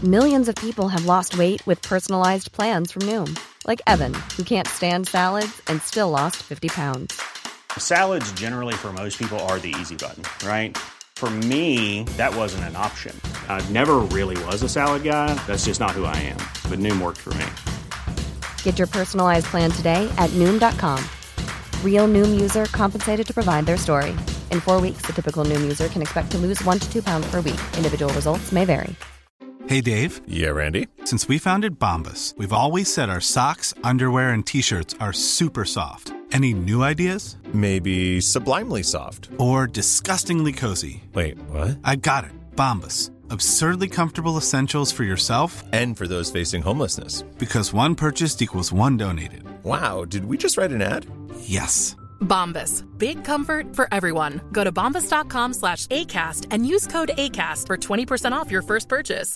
Millions of people have lost weight with personalized plans from Noom. Like Evan, who can't stand salads and still lost 50 pounds. Salads generally for most people are the easy button, right? For me, that wasn't an option. I never really was a salad guy. That's just not who I am. But Noom worked for me. Get your personalized plan today at Noom.com. Real Noom user compensated to provide their story. In 4 weeks, the typical Noom user can expect to lose 1 to 2 pounds per week. Individual results may vary. Hey, Dave. Yeah, Randy. Since we founded Bombas, we've always said our socks, underwear, and T-shirts are super soft. Any new ideas? Maybe sublimely soft. Or disgustingly cozy. Wait, what? I got it. Bombas. Absurdly comfortable essentials for yourself and for those facing homelessness. Because one purchased equals one donated. Wow, did we just write an ad? Yes. Bombas. Big comfort for everyone. Go to bombas.com/ACAST and use code ACAST for 20% off your first purchase.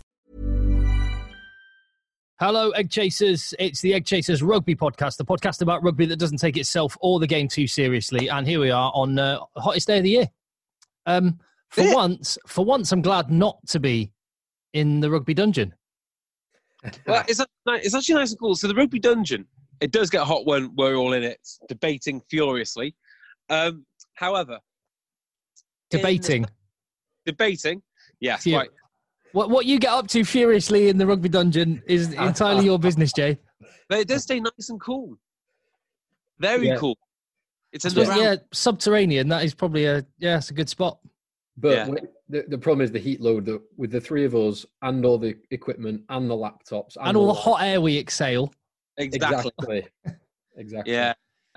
Hello, Egg Chasers. It's the Egg Chasers Rugby Podcast, the podcast about rugby that doesn't take itself or the game too seriously. And here we are on hottest day of the year. For once, I'm glad not to be in the rugby dungeon. Well, it's actually nice and cool. So the rugby dungeon, it does get hot when we're all in it, debating furiously. However, debating, yes, right. What you get up to furiously in the rugby dungeon is entirely your business, Jay. But it does stay nice and cool. Very cool. It's subterranean. That is probably it's a good spot. But the problem is the heat load with the three of us and all the equipment and the laptops and all the hot air we exhale. Exactly. Yeah.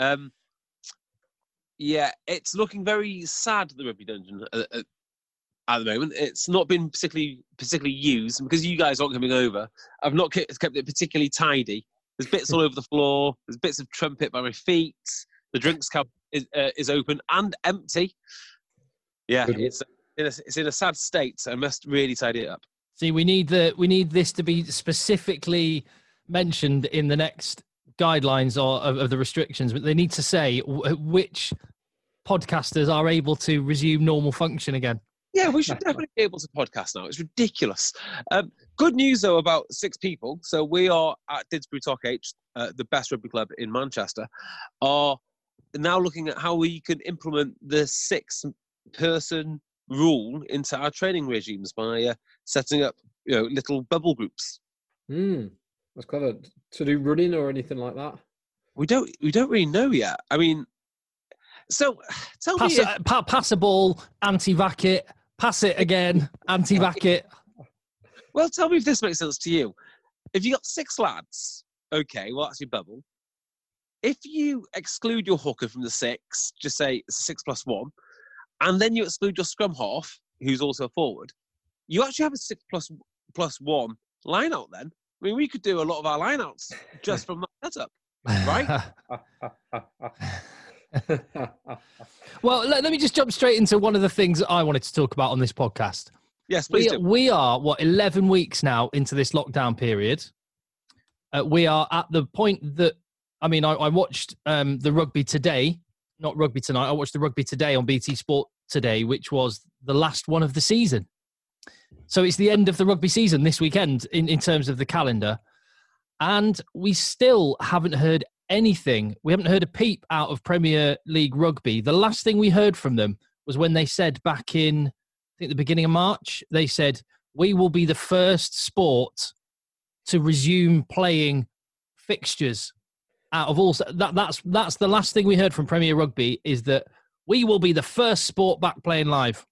It's looking very sad, the rugby dungeon at the moment. It's not been particularly used because you guys aren't coming over. I've not kept it particularly tidy. There's bits all over the floor. There's bits of trumpet by my feet. The drinks cup is open and empty. Yeah, it's in a sad state, so I must really tidy it up. See, we need this to be specifically mentioned in the next guidelines of the restrictions, but they need to say which podcasters are able to resume normal function again. Yeah, we should definitely be able to podcast now. It's ridiculous. Good news, though, about 6 people. So we are at Didsbury Talk H, the best rugby club in Manchester, are now looking at how we can implement the 6-person rule into our training regimes by setting up little bubble groups. That's clever. To do running or anything like that? We don't really know yet. I mean, so tell me... Pass a ball, anti-vac it. Pass it again, anti-vac it. Well, tell me if this makes sense to you. If you got 6 lads, okay, well, that's your bubble. If you exclude your hooker from the 6, just say it's a 6+1, and then you exclude your scrum half, who's also a forward, you actually have a 6+1 line out then. I mean, we could do a lot of our line outs just from that setup, right? Well, let me just jump straight into one of the things that I wanted to talk about on this podcast. Yes, please do. We are, 11 weeks now into this lockdown period. We are at the point that, I watched the Rugby Today, not Rugby Tonight. I watched the Rugby Today on BT Sport today, which was the last one of the season. So it's the end of the rugby season this weekend in terms of the calendar. And we still haven't heard anything. We haven't heard a peep out of Premier League Rugby. The last thing we heard from them was when they said back in, I think, the beginning of March, they said, we will be the first sport to resume playing fixtures out of all. That's the last thing we heard from Premier Rugby, is that we will be the first sport back playing live.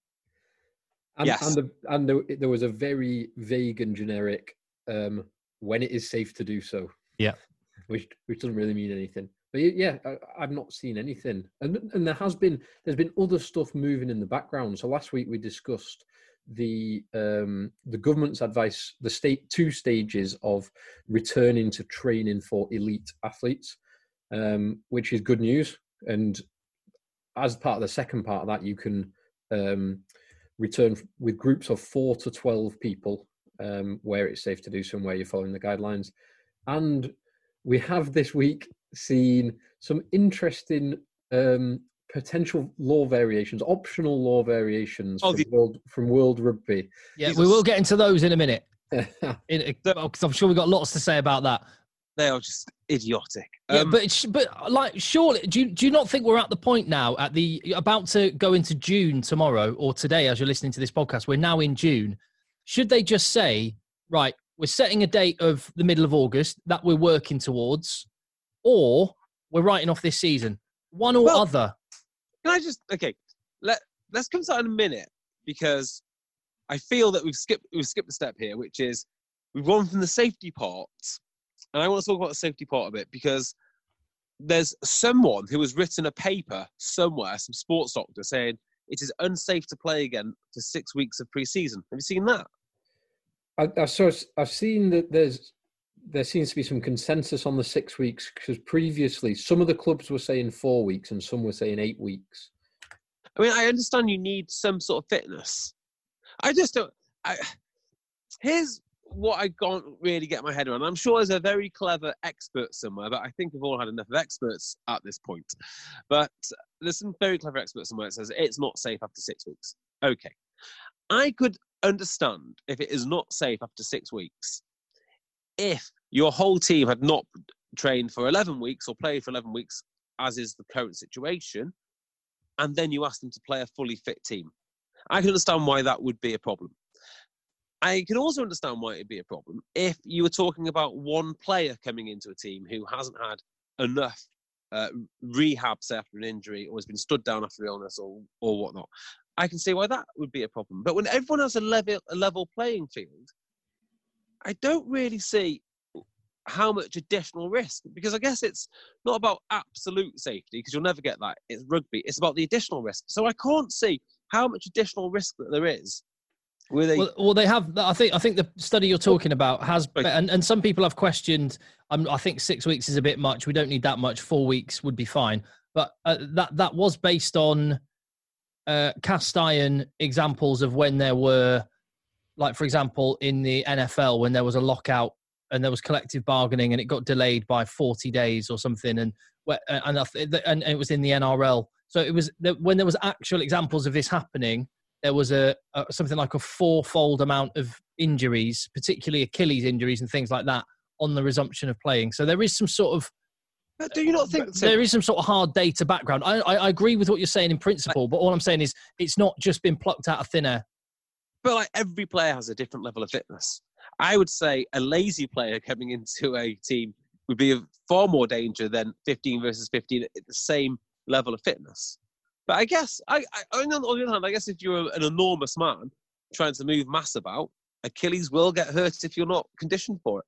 And there was a very vague and generic when it is safe to do so. Yeah. Which doesn't really mean anything. But yeah, I've not seen anything. And there's been other stuff moving in the background. So last week we discussed the government's advice, the 2 stages of returning to training for elite athletes, which is good news. And as part of the second part of that, you can return with groups of 4 to 12 people, where it's safe to do so and where you're following the guidelines. And we have this week seen some interesting potential law variations, optional law variations from World Rugby. Yeah, we will get into those in a minute. Because I'm sure we've got lots to say about that. They are just idiotic. Yeah, but like, surely, do you not think we're at the point now, about to go into June tomorrow or today, as you're listening to this podcast? We're now in June. Should they just say, right, we're setting a date of the middle of August that we're working towards, or we're writing off this season? One or other. Can I just let's come to that in a minute, because I feel that we've skipped a step here, which is we've gone from the safety part. And I want to talk about the safety part of it, because there's someone who has written a paper somewhere, some sports doctor, saying it is unsafe to play again for 6 weeks of pre-season. Have you seen that? I've seen that there seems to be some consensus on the 6 weeks, because previously some of the clubs were saying 4 weeks and some were saying 8 weeks. I mean, I understand you need some sort of fitness. I just don't. Here's what I can't really get my head around. I'm sure there's a very clever expert somewhere, but I think we've all had enough of experts at this point. But there's some very clever experts somewhere that says it's not safe after 6 weeks. Okay. I could understand if it is not safe after 6 weeks if your whole team had not trained for 11 weeks or played for 11 weeks, as is the current situation, and then you ask them to play a fully fit team. I can understand why that would be a problem. I can also understand why it'd be a problem if you were talking about one player coming into a team who hasn't had enough rehab, say, after an injury, or has been stood down after illness or whatnot. I can see why that would be a problem. But when everyone has a level playing field, I don't really see how much additional risk, because I guess it's not about absolute safety, because you'll never get that. It's rugby. It's about the additional risk. So I can't see how much additional risk that there is. Well, they have. I think the study you're talking about has, and some people have questioned. I think 6 weeks is a bit much. We don't need that much. 4 weeks would be fine. But that was based on cast iron examples of when there were, like, for example, in the NFL, when there was a lockout and there was collective bargaining and it got delayed by 40 days or something, and it was in the NRL. So it was when there was actual examples of this happening. There was something like a 4-fold amount of injuries, particularly Achilles injuries and things like that, on the resumption of playing. So there is some sort of... But do you not think... There is some sort of hard data background. I agree with what you're saying in principle, but all I'm saying is it's not just been plucked out of thin air. But like, every player has a different level of fitness. I would say a lazy player coming into a team would be of far more danger than 15 versus 15 at the same level of fitness. But I guess, on the other hand, I guess if you're an enormous man trying to move mass about, Achilles will get hurt if you're not conditioned for it.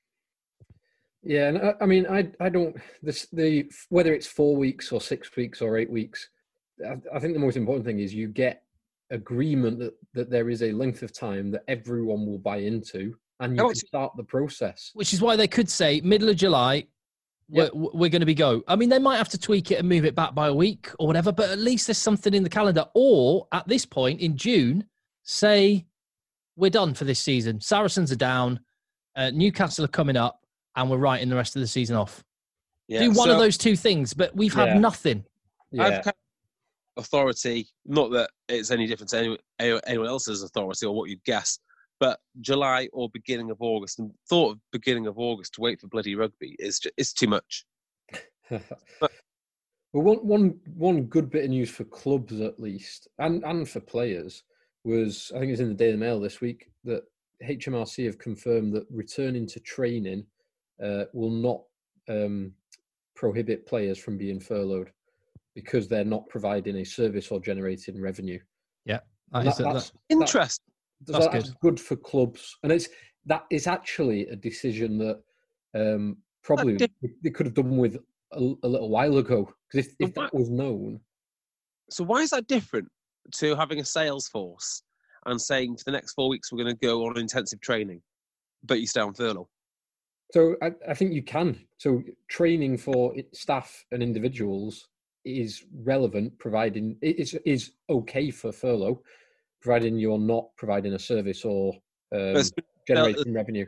Yeah, and I mean, I don't, whether it's 4 weeks or 6 weeks or 8 weeks, I think the most important thing is you get agreement that there is a length of time that everyone will buy into, and you can start the process. Which is why they could say middle of July, We're going to be go. I mean, they might have to tweak it and move it back by a week or whatever, but at least there's something in the calendar. Or at this point in June, say we're done for this season. Saracens are down, Newcastle are coming up, and we're writing the rest of the season off. Yeah, do one of those two things, but we've had nothing. Yeah. I've kind of authority, not that it's any different to anyone else's authority or what you'd guess, but July or beginning of August, and thought of beginning of August to wait for bloody rugby is too much. Well, one good bit of news for clubs at least, and for players, was, I think it was in the Daily Mail this week, that HMRC have confirmed that returning to training will not prohibit players from being furloughed because they're not providing a service or generating revenue. Yeah, that's interesting. That's good for clubs, and it's actually a decision that probably they could have done with a little while ago, because if that was known. So why is that different to having a sales force and saying for the next 4 weeks we're going to go on intensive training, but you stay on furlough? So I think you can. So training for staff and individuals is relevant, providing it is okay for furlough, providing you're not providing a service or generating revenue.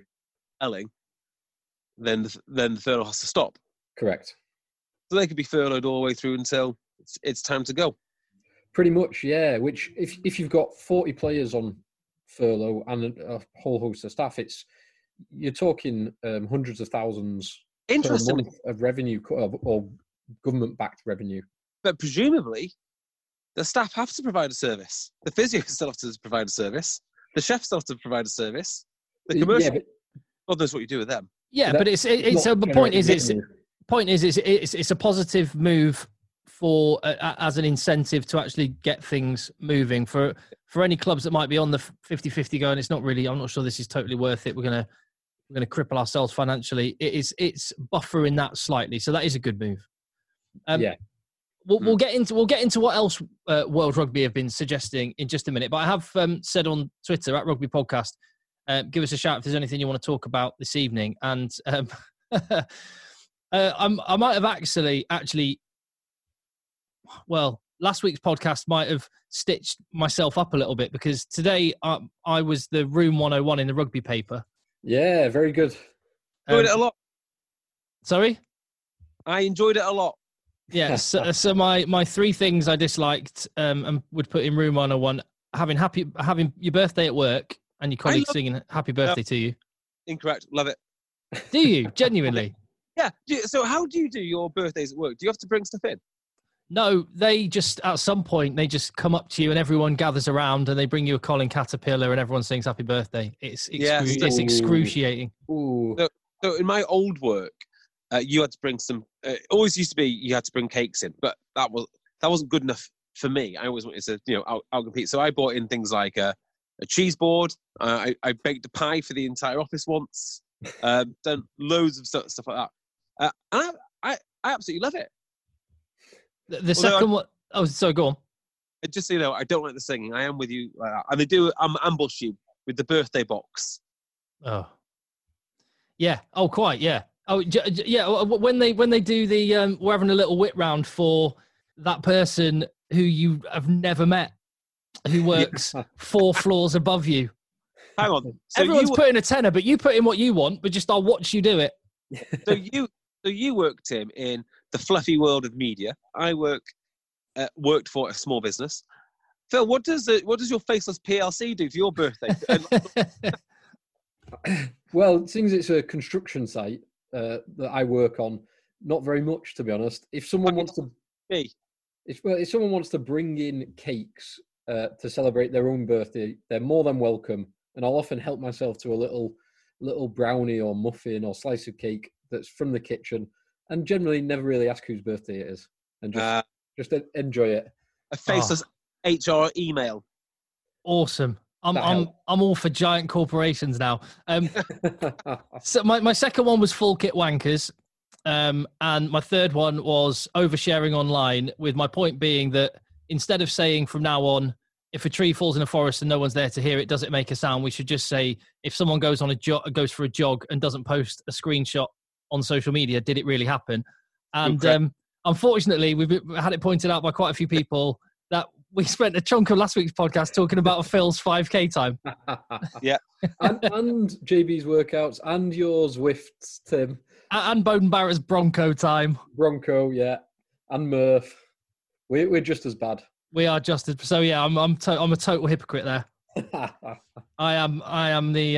Then the furlough has to stop. Correct. So they could be furloughed all the way through until it's time to go. Pretty much, yeah. Which if you've got 40 players on furlough and a whole host of staff, you're talking hundreds of thousands per Interestingly, month of revenue or government-backed revenue. but presumably, the staff have to provide a service. The physio still have to provide a service. The chef still have to provide a service. The commercial, God knows what you do with them. Yeah, but it's the point is it's a positive move for as an incentive to actually get things moving for any clubs that might be on the 50-50 going. It's not really. I'm not sure this is totally worth it. We're gonna cripple ourselves financially. It's buffering that slightly, so that is a good move. We'll get into what else World Rugby have been suggesting in just a minute. But I have said on Twitter at Rugby Podcast, give us a shout if there's anything you want to talk about this evening. And I might have actually, well, last week's podcast might have stitched myself up a little bit because today I was the Room 101 in the rugby paper. Yeah, very good. Enjoyed it a lot. Sorry? I enjoyed it a lot. Yeah, so my three things I disliked and would put in Room 101, having your birthday at work and your colleagues singing happy birthday to you. Incorrect. Love it. Do you? Genuinely? Yeah. So how do you do your birthdays at work? Do you have to bring stuff in? No, they just, at some point, they just come up to you and everyone gathers around and they bring you a Colin Caterpillar and everyone sings happy birthday. It's excruciating. Ooh. So in my old work, you had to bring some. It always used to be you had to bring cakes in, but that wasn't good enough for me. I always wanted to out compete. So I bought in things like a cheese board. I baked a pie for the entire office once. Done loads of stuff like that. And I absolutely love it. The second one. Oh, so go on. Just so you know, I don't like the singing. I am with you like that. And they do ambush you with the birthday box. Oh. Yeah. Oh, quite. Yeah. Oh, yeah. When they do the, we're having a little wit round for that person who you have never met, who works 4 floors above you. Hang on. So everyone's putting a tenner, but you put in what you want, but just I'll watch you do it. So you work, Tim, in the fluffy world of media. I worked for a small business. Phil, what does your faceless PLC do for your birthday? Well, since it's a construction site that I work on, not very much, to be honest. If someone wants to bring in cakes to celebrate their own birthday, they're more than welcome. And I'll often help myself to a little brownie or muffin or slice of cake that's from the kitchen, and generally never really ask whose birthday it is, and just enjoy it. A faceless HR email. Awesome. I'm all for giant corporations now. So my second one was full kit wankers, and my third one was oversharing online. With my point being that instead of saying from now on, if a tree falls in a forest and no one's there to hear it, does it make a sound? We should just say if someone goes goes for a jog and doesn't post a screenshot on social media, did it really happen? And unfortunately, we've had it pointed out by quite a few people that we spent a chunk of last week's podcast talking about Phil's 5K time. Yeah. and JB's workouts and yours Zwift's, Tim. And Bowden Barrett's Bronco time. Bronco, yeah. And Murph. We're just as bad. We are just as... So, yeah, I'm a total hypocrite there. I am the...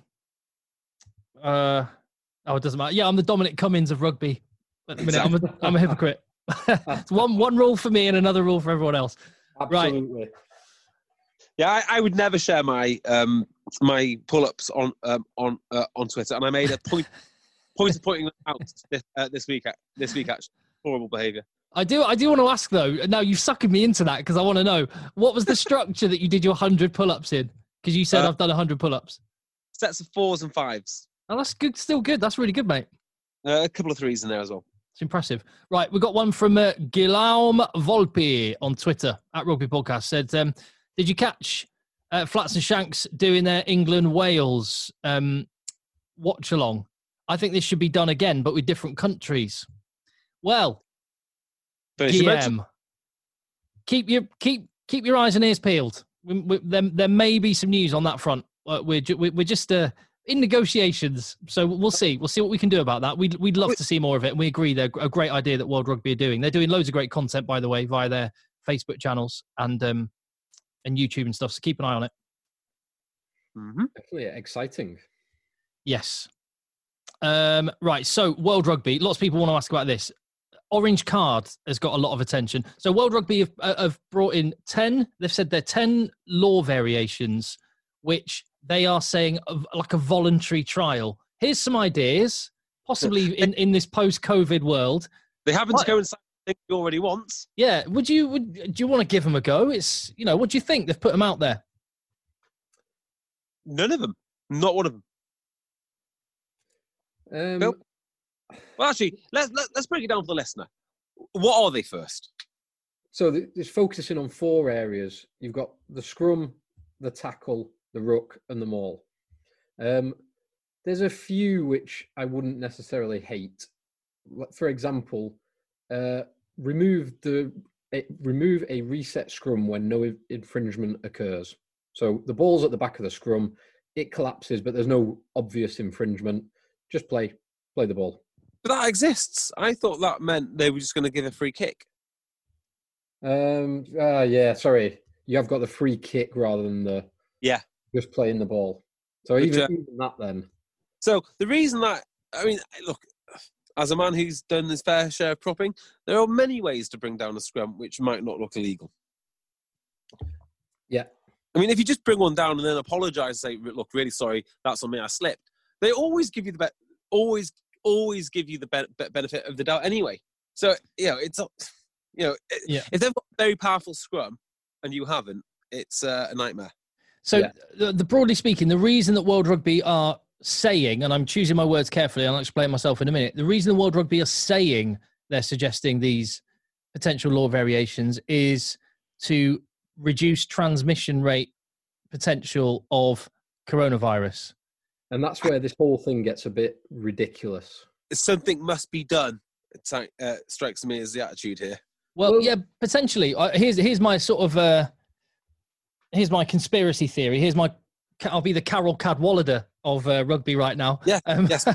it doesn't matter. Yeah, I'm the Dominic Cummings of rugby at the minute. I'm a hypocrite. It's one rule for me and another rule for everyone else. Absolutely. Right. Yeah, I would never share my my pull-ups on Twitter, and I made a point of pointing them out this week. Actually, horrible behaviour. I do want to ask though. Now you've suckered me into that because I want to know what was the structure that you did your 100 pull-ups in? Because you said I've done 100 pull-ups. Sets of 4s and 5s. Oh, that's good. Still good. That's really good, mate. A couple of 3s in there as well. It's impressive. Right, we got one from Guillaume Volpe on Twitter at Rugby Podcast. Said, did you catch Flats and Shanks doing their England-Wales watch along? I think this should be done again, but with different countries. Well, Guillaume, keep your eyes and ears peeled. There may be some news on that front. We're just in negotiations, so we'll see. We'll see what we can do about that. We'd love to see more of it, and we agree they're a great idea that World Rugby are doing. They're doing loads of great content, by the way, via their Facebook channels and YouTube and stuff. So keep an eye on it. Mm-hmm. Definitely exciting. Yes. Right. So World Rugby. Lots of people want to ask about this. Orange card has got a lot of attention. So World Rugby have brought in 10. They've said they're 10 law variations, which they are saying like a voluntary trial. Here's some ideas, possibly in this post-COVID world. They happen to coincide with things you already want. Yeah. Do you want to give them a go? It's, what do you think? They've put them out there. None of them. Not one of them. Bill? Well, actually, let's break it down for the listener. What are they first? So it's focusing on 4 areas. You've got the scrum, the tackle, the ruck, and the maul. There's a few which I wouldn't necessarily hate. For example, remove a reset scrum when no infringement occurs. So the ball's at the back of the scrum, it collapses, but there's no obvious infringement. Just play the ball. But that exists. I thought that meant they were just going to give a free kick. Yeah, sorry. You have got the free kick rather than just playing the ball. So even that then. So the reason that, look, as a man who's done his fair share of propping, there are many ways to bring down a scrum which might not look illegal. Yeah. If you just bring one down and then apologise and say, look, really sorry, that's on me, I slipped. They always give you the always give you the benefit of the doubt anyway. So, it's if they've got a very powerful scrum and you haven't, it's a nightmare. So, the broadly speaking, the reason that World Rugby are saying, and I'm choosing my words carefully, and I'll explain myself in a minute, the reason the World Rugby are saying they're suggesting these potential law variations is to reduce transmission rate potential of coronavirus. And that's where this whole thing gets a bit ridiculous. Something must be done. It strikes me as the attitude here. Well, yeah, potentially. Here's my sort of here's my conspiracy theory. I'll be the Carol Cadwallader of rugby right now. Yeah. Yes.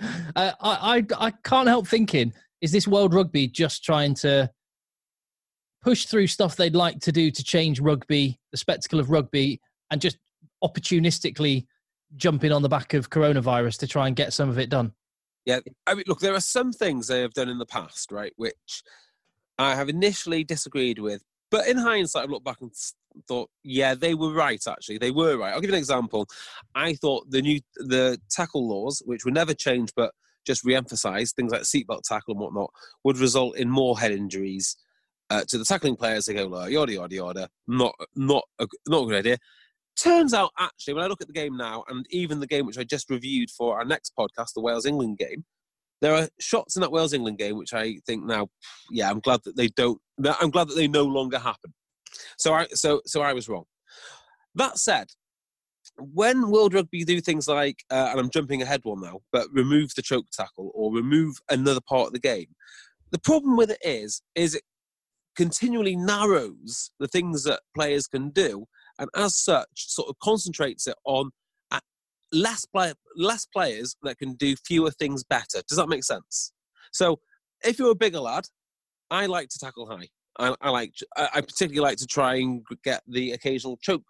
I can't help thinking: is this World Rugby just trying to push through stuff they'd like to do to change rugby, the spectacle of rugby, and just opportunistically jumping on the back of coronavirus to try and get some of it done? Yeah, look, there are some things they have done in the past, right, which I have initially disagreed with, but in hindsight, I've looked back and thought, yeah, they were right, actually. They were right. I'll give you an example. I thought the tackle laws, which were never changed, but just re-emphasised, things like seatbelt tackle and whatnot, would result in more head injuries to the tackling players. They go, yada, yada, yada. Not a good idea. Turns out, actually, when I look at the game now, and even the game which I just reviewed for our next podcast, the Wales-England game, there are shots in that Wales-England game which I think now, I'm glad that they don't. I'm glad that they no longer happen. So I was wrong. That said, when World Rugby do things like, and I'm jumping ahead one now, but remove the choke tackle or remove another part of the game, the problem with it is it continually narrows the things that players can do, and as such, sort of concentrates it on less players that can do fewer things better. Does that make sense? So, if you're a bigger lad, I like to tackle high. I particularly like to try and get the occasional choke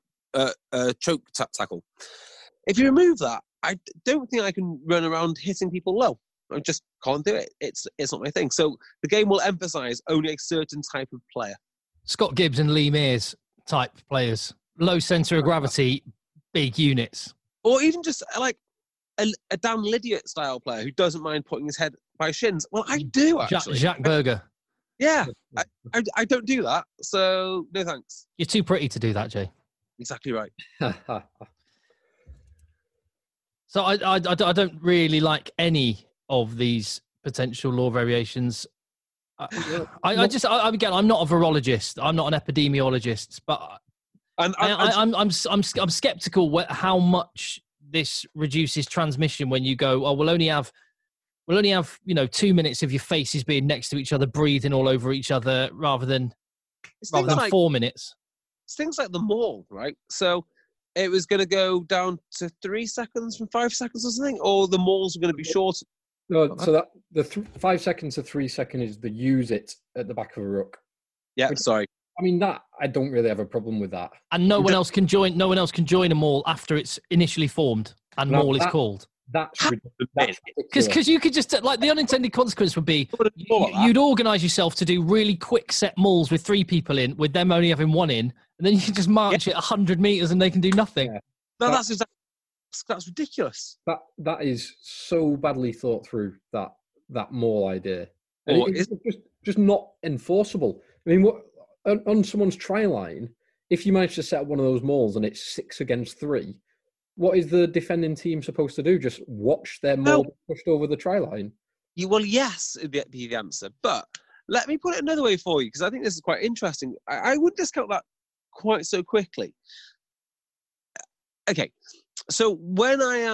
tackle. If you remove that, I don't think I can run around hitting people low. I just can't do it. It's not my thing. So the game will emphasise only a certain type of player. Scott Gibbs and Lee Mears type players. Low centre of gravity, big units. Or even just like a Dan Lydiot style player who doesn't mind putting his head by shins. Well, I do, actually. Jacques Berger. Yeah, I don't do that, so no thanks. You're too pretty to do that, Jay. Exactly right. So I don't really like any of these potential law variations. Again, I'm not a virologist. I'm not an epidemiologist, but I'm skeptical how much this reduces transmission when you go, oh, we'll only have 2 minutes of your faces being next to each other, breathing all over each other, rather than 4 minutes. It's things like the maul, right? So it was going to go down to 3 seconds from 5 seconds or something, or the mauls are going to be shorter. No, so that the 5 seconds to 3 seconds is the use it at the back of a ruck. Yeah, sorry. I mean, that I don't really have a problem with that. And no one else can join a mall after it's initially formed and mall is called. That's ridiculous. Because you could just, like, the unintended consequence would be you'd organise yourself to do really quick set malls with 3 people in, with them only having 1 in, and then you can just march it 100 metres and they can do nothing. Yeah. No, that's ridiculous. That is so badly thought through, that mall idea. And it's just not enforceable. I mean, what on someone's try line, if you manage to set up one of those malls and it's 6 against 3, what is the defending team supposed to do? Just watch their mall pushed over the try line? Well, yes, it'd be the answer. But let me put it another way for you, because I think this is quite interesting. I wouldn't discount that quite so quickly. Okay, so when I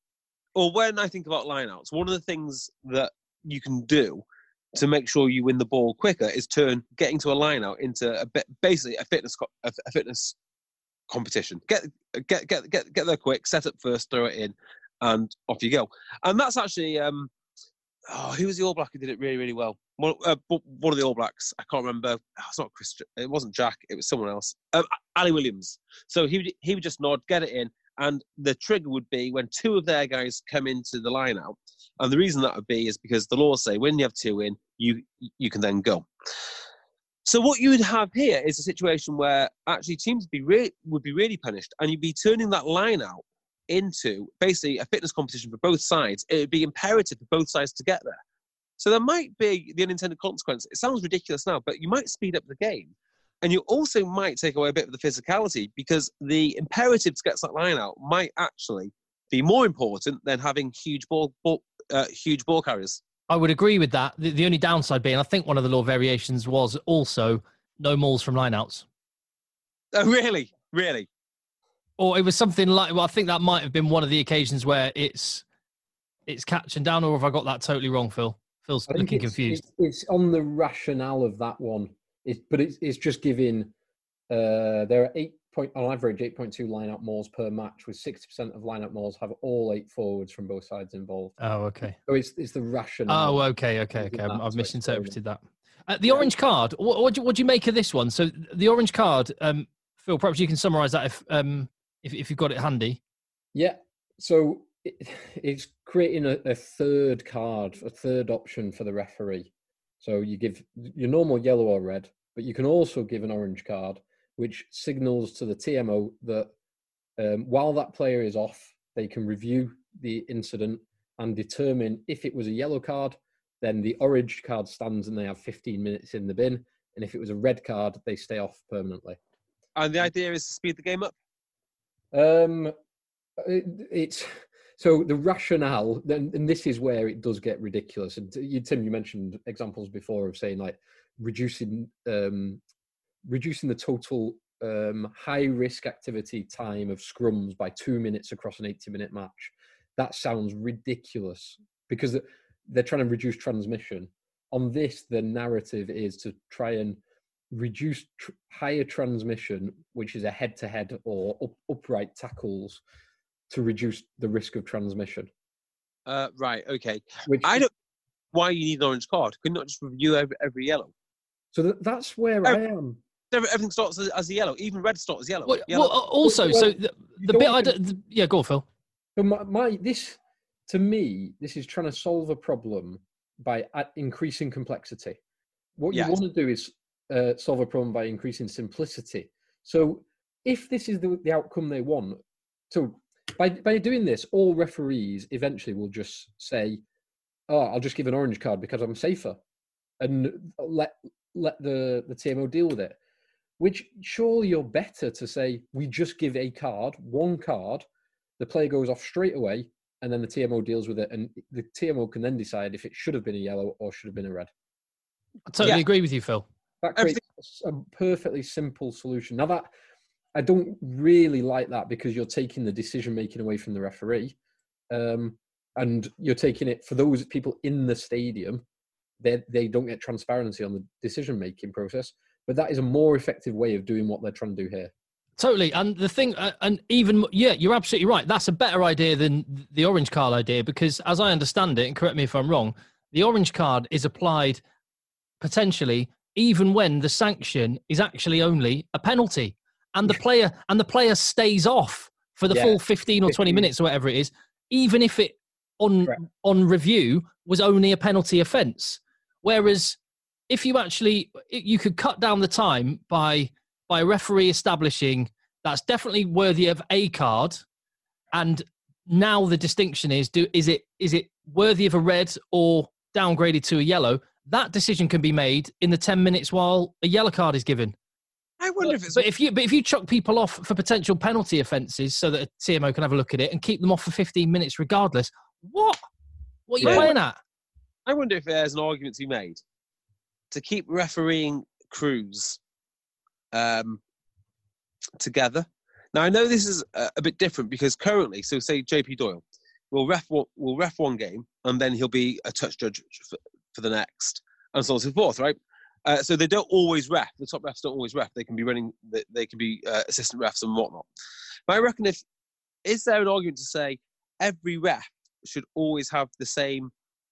think about lineouts, one of the things that you can do to make sure you win the ball quicker is turn getting to a lineout into basically a fitness competition. Get there quick, set up first, throw it in, and off you go. And that's actually who was the All Black who did it really, really well? One of the All Blacks. I can't remember. It's not Chris. It wasn't Jack. It was someone else. Ali Williams. So he would just nod, get it in, and the trigger would be when 2 of their guys come into the line out. And the reason that would be is because the laws say when you have 2 in, you can then go. So what you would have here is a situation where actually teams would be really punished, and you'd be turning that line out into basically a fitness competition for both sides. It would be imperative for both sides to get there. So there might be the unintended consequence. It sounds ridiculous now, but you might speed up the game. And you also might take away a bit of the physicality, because the imperative to get that line out might actually be more important than having huge ball carriers. I would agree with that. The only downside being, I think one of the law variations was also no mauls from lineouts. Oh, really? Really? Or it was something like, well, I think that might have been one of the occasions where it's catching down, or have I got that totally wrong, Phil? Phil's looking confused. It's on the rationale of that one. It's just giving, there are on average 8.2 line-out mauls per match, with 60% of line-out mauls have all 8 forwards from both sides involved. Oh, okay. So it's the rationale. Oh, okay. I've misinterpreted that. The orange card, what do you make of this one? So the orange card, Phil, perhaps you can summarise that if you've got it handy. Yeah. So it's creating a third card, a third option for the referee. So you give your normal yellow or red, but you can also give an orange card, which signals to the TMO that while that player is off, they can review the incident and determine if it was a yellow card, then the orange card stands and they have 15 minutes in the bin. And if it was a red card, they stay off permanently. And the idea is to speed the game up? So the rationale, and this is where it does get ridiculous. And Tim, you mentioned examples before of saying like reducing the total high risk activity time of scrums by 2 minutes across an 80-minute match. That sounds ridiculous because they're trying to reduce transmission. On this, the narrative is to try and reduce higher transmission, which is a head-to-head or upright tackles, to reduce the risk of transmission. Right, okay. I don't know why you need an orange card. Could you not just review every yellow? So that's where I am. Everything starts as a yellow. Even red starts as yellow. Well, also, so the bit I don't... Yeah, go on, Phil. So to me, this is trying to solve a problem by increasing complexity. What you want to do is solve a problem by increasing simplicity. So if this is the outcome they want, so by doing this, all referees eventually will just say, "Oh, I'll just give an orange card because I'm safer," and let the TMO deal with it. Which surely you're better to say, we just give one card, the player goes off straight away, and then the TMO deals with it, and the TMO can then decide if it should have been a yellow or should have been a red. I totally agree with you, Phil. That creates a perfectly simple solution. Now that I don't really like that, because you're taking the decision making away from the referee, and you're taking it for those people in the stadium. They don't get transparency on the decision making process. But that is a more effective way of doing what they're trying to do here. Totally. And the thing, and even, yeah, you're absolutely right. That's a better idea than the orange card idea, because as I understand it, and correct me if I'm wrong, the orange card is applied potentially even when the sanction is actually only a penalty, and the player stays off for the full 15 or 20 minutes or whatever it is, even if it on review was only a penalty offence. Whereas if you could cut down the time by a referee establishing that's definitely worthy of a card, and now the distinction is is it worthy of a red or downgraded to a yellow? That decision can be made in the 10 minutes while a yellow card is given. I wonder if it's... But if you chuck people off for potential penalty offences so that a TMO can have a look at it and keep them off for 15 minutes regardless, what are you playing at? I wonder if there's an argument to be made to keep refereeing crews together. Now, I know this is a bit different because currently, so say JP Doyle will ref one game and then he'll be a touch judge for the next, and so on and so forth, right? So they don't always ref. The top refs don't always ref. They can be they can be assistant refs and whatnot. But I reckon is there an argument to say every ref should always have the same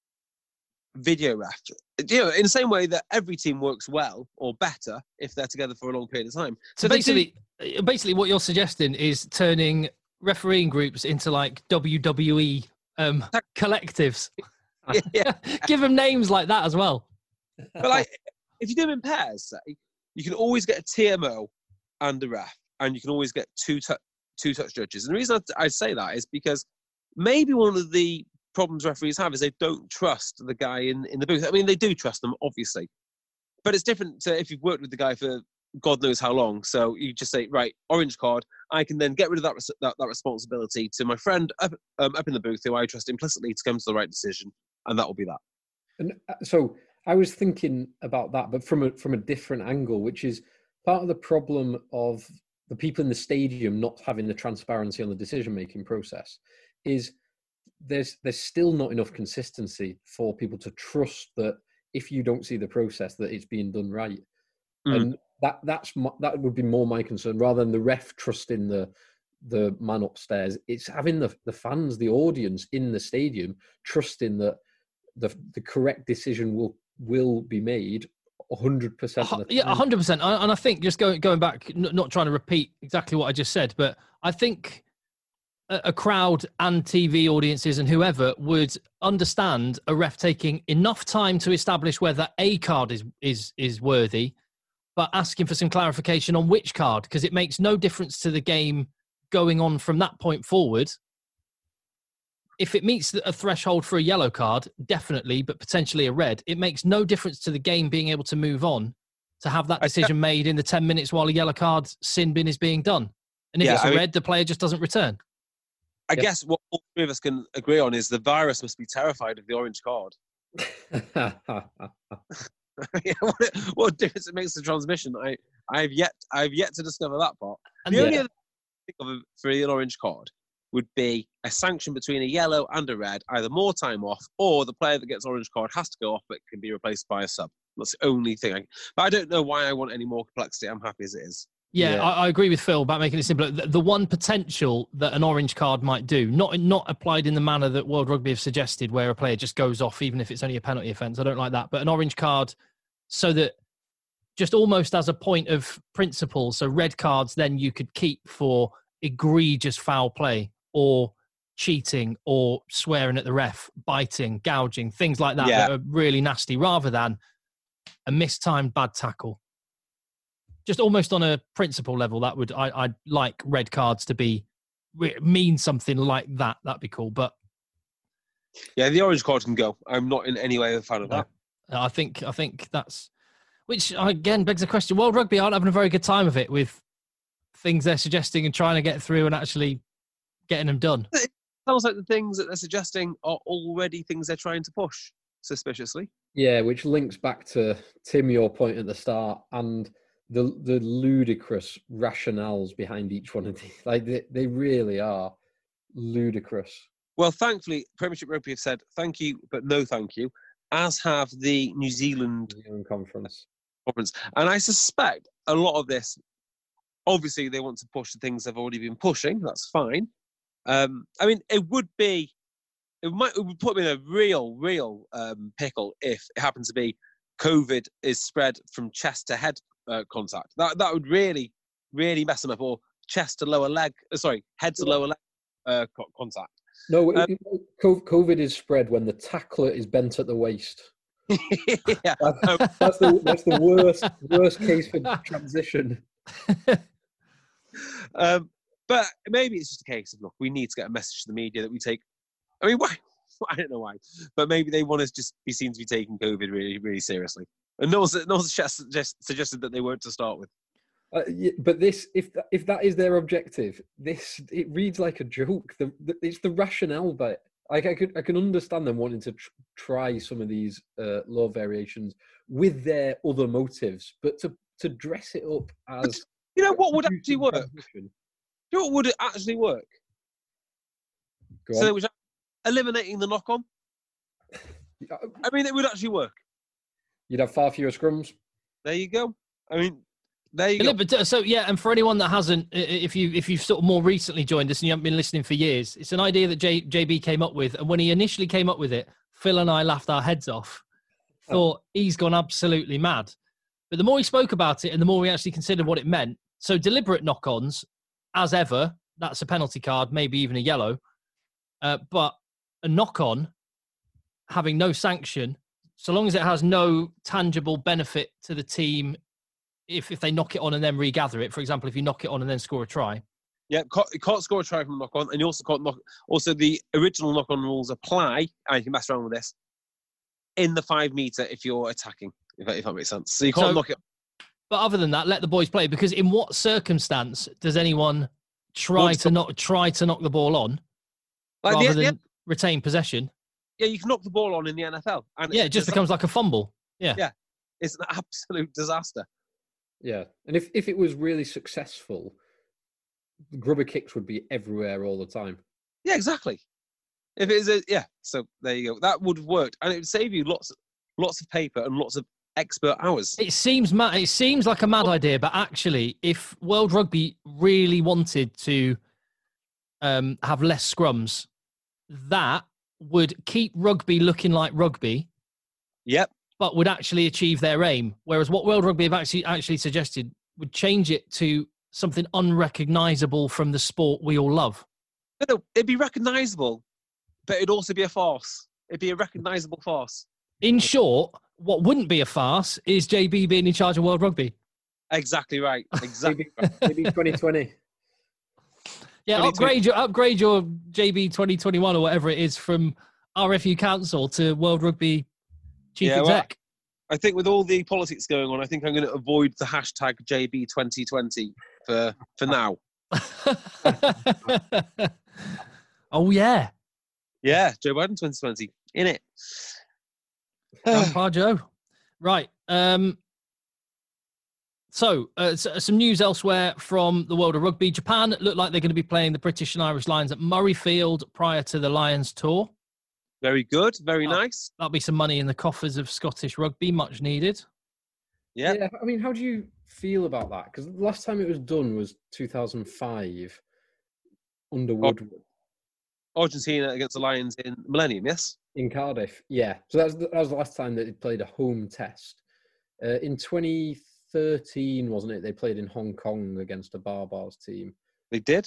video ref? You know, in the same way that every team works well or better if they're together for a long period of time. So basically what you're suggesting is turning refereeing groups into like WWE collectives. Yeah. Give them names like that as well. But like, if you do them in pairs, say, you can always get a TMO and a ref, and you can always get two touch judges. And the reason I say that is because maybe one of the problems referees have is they don't trust the guy in the booth. I mean, they do trust them, obviously. But it's different to if you've worked with the guy for God knows how long. So you just say, right, orange card. I can then get rid of that responsibility to my friend up in the booth who I trust implicitly to come to the right decision. And that will be that. And so I was thinking about that, but from a different angle, which is part of the problem of the people in the stadium not having the transparency on the decision-making process is there's still not enough consistency for people to trust that if you don't see the process, that it's being done right. And that would be more my concern rather than the ref trusting the man upstairs. It's having the fans, the audience in the stadium trusting that the correct decision will be made 100% of the time. Yeah, 100%. And I think just going back, not trying to repeat exactly what I just said, but I think a crowd and TV audiences and whoever would understand a ref taking enough time to establish whether a card is worthy, but asking for some clarification on which card, because it makes no difference to the game going on from that point forward. If it meets a threshold for a yellow card, definitely, but potentially a red, it makes no difference to the game being able to move on to have that decision made in the 10 minutes while a yellow card sin bin is being done. And if it's a red, the player just doesn't return. I guess what all three of us can agree on is the virus must be terrified of the orange card. What difference it makes to transmission? I have yet to discover that part. And the only other thing I think of for an orange card would be a sanction between a yellow and a red, either more time off or the player that gets orange card has to go off but can be replaced by a sub. That's the only thing. But I don't know why I want any more complexity. I'm happy as it is. Yeah. I agree with Phil about making it simpler. The one potential that an orange card might do, not applied in the manner that World Rugby have suggested, where a player just goes off even if it's only a penalty offence. I don't like that. But an orange card so that just almost as a point of principle, so red cards then you could keep for egregious foul play or cheating or swearing at the ref, biting, gouging, things like that that are really nasty, rather than a mistimed bad tackle. Just almost on a principle level, that would I'd like red cards to mean something like that. That'd be cool. But yeah, the orange card can go. I'm not in any way a fan of that. I think that's, which again begs the question. World Rugby aren't having a very good time of it with things they're suggesting and trying to get through and actually getting them done. It sounds like the things that they're suggesting are already things they're trying to push, suspiciously. Yeah, which links back to, Tim, your point at the start, and the ludicrous rationales behind each one of these. Like, they really are ludicrous. Well, thankfully, Premiership Rugby have said thank you, but no thank you, as have the New Zealand Conference. And I suspect a lot of this, obviously, they want to push the things they've already been pushing. That's fine. I mean, it would put them in a real pickle if it happened to be COVID is spread from chest to head contact. That would really, really mess them up. Or chest to lower leg, head to lower leg contact. No, COVID is spread when the tackler is bent at the waist. Yeah. That's the worst case for transition. But maybe it's just a case of, look, we need to get a message to the media that we take. I mean, why? I don't know why, but maybe they want us just be seen to be taking COVID really, really seriously. And no one suggested that they weren't to start with. But this, if that is their objective, it reads like a joke. It's the rationale, but I can understand them wanting to try some of these law variations with their other motives, but to dress it up as what would actually work? What would actually work? So it was eliminating the knock-on. I mean, it would actually work. You'd have far fewer scrums. There you go. I mean, there you go. But, so yeah, and for anyone that hasn't, if you've sort of more recently joined us and you haven't been listening for years, it's an idea that JB came up with, and when he initially came up with it, Phil and I laughed our heads off. Thought he's gone absolutely mad. But the more he spoke about it, and the more we actually considered what it meant. So deliberate knock-ons, as ever, that's a penalty card, maybe even a yellow. But a knock-on, having no sanction, so long as it has no tangible benefit to the team, if they knock it on and then regather it, for example, if you knock it on and then score a try. Yeah, you can't score a try from a knock-on, and you also can't also, the original knock-on rules apply, and you can mess around with this, in the 5 metre if you're attacking, if that makes sense. So you can't knock it. But other than that, let the boys play, because in what circumstance does anyone try to knock the ball on rather than retain possession? Yeah, you can knock the ball on in the NFL. And it just becomes like a fumble. Yeah. Yeah, it's an absolute disaster. Yeah, and if it was really successful, grubber kicks would be everywhere all the time. Yeah, exactly. If it is so there you go. That would have worked, and it would save you lots of paper and lots of expert hours. It seems like a mad idea, but actually, if World Rugby really wanted to have less scrums, that would keep rugby looking like rugby. Yep. But would actually achieve their aim. Whereas what World Rugby have actually suggested would change it to something unrecognisable from the sport we all love. No, it'd be recognisable, but it'd also be a farce. It'd be a recognisable farce. In short, what wouldn't be a farce is JB being in charge of World Rugby. Exactly right. Exactly. Maybe 2020. Yeah, upgrade your JB 2021 or whatever it is from RFU Council to World Rugby Chief Exec. Well, I think with all the politics going on, I think I'm going to avoid the hashtag JB 2020 for now. Oh yeah. Yeah, Joe Biden 2020 in it. Grandpa Joe. Right. So, some news elsewhere from the world of rugby. Japan look like they're going to be playing the British and Irish Lions at Murrayfield prior to the Lions tour. Very good. Very nice. That'll be some money in the coffers of Scottish rugby, much needed. Yeah. I mean, how do you feel about that? Because the last time it was done was 2005 under Woodward. Argentina against the Lions in Millennium, yes? In Cardiff, yeah. So that was the last time that they played a home test. In 2013, wasn't it? They played in Hong Kong against a Barbars team. They did?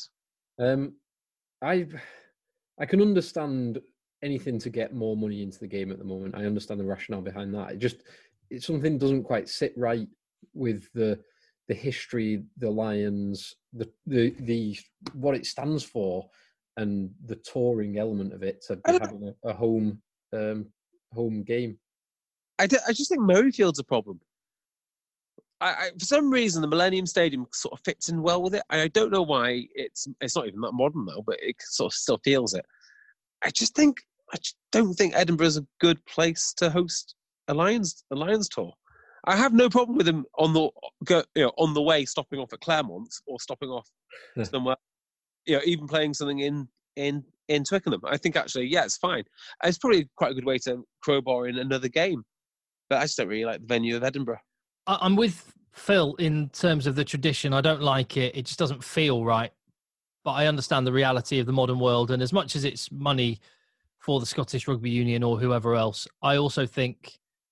I can understand anything to get more money into the game at the moment. I understand the rationale behind that. It's something doesn't quite sit right with the history, the Lions, the what it stands for, and the touring element of it to be having a home game. I just think Murrayfield's a problem. For some reason, the Millennium Stadium sort of fits in well with it. I don't know why. It's not even that modern though, but it sort of still feels it. I just don't think Edinburgh is a good place to host a Lions tour. I have no problem with them on the way stopping off at Claremont or stopping off somewhere. Even playing something in Twickenham. I think actually, it's fine. It's probably quite a good way to crowbar in another game. But I just don't really like the venue of Edinburgh. I'm with Phil in terms of the tradition. I don't like it. It just doesn't feel right. But I understand the reality of the modern world. And as much as it's money for the Scottish Rugby Union or whoever else, I also think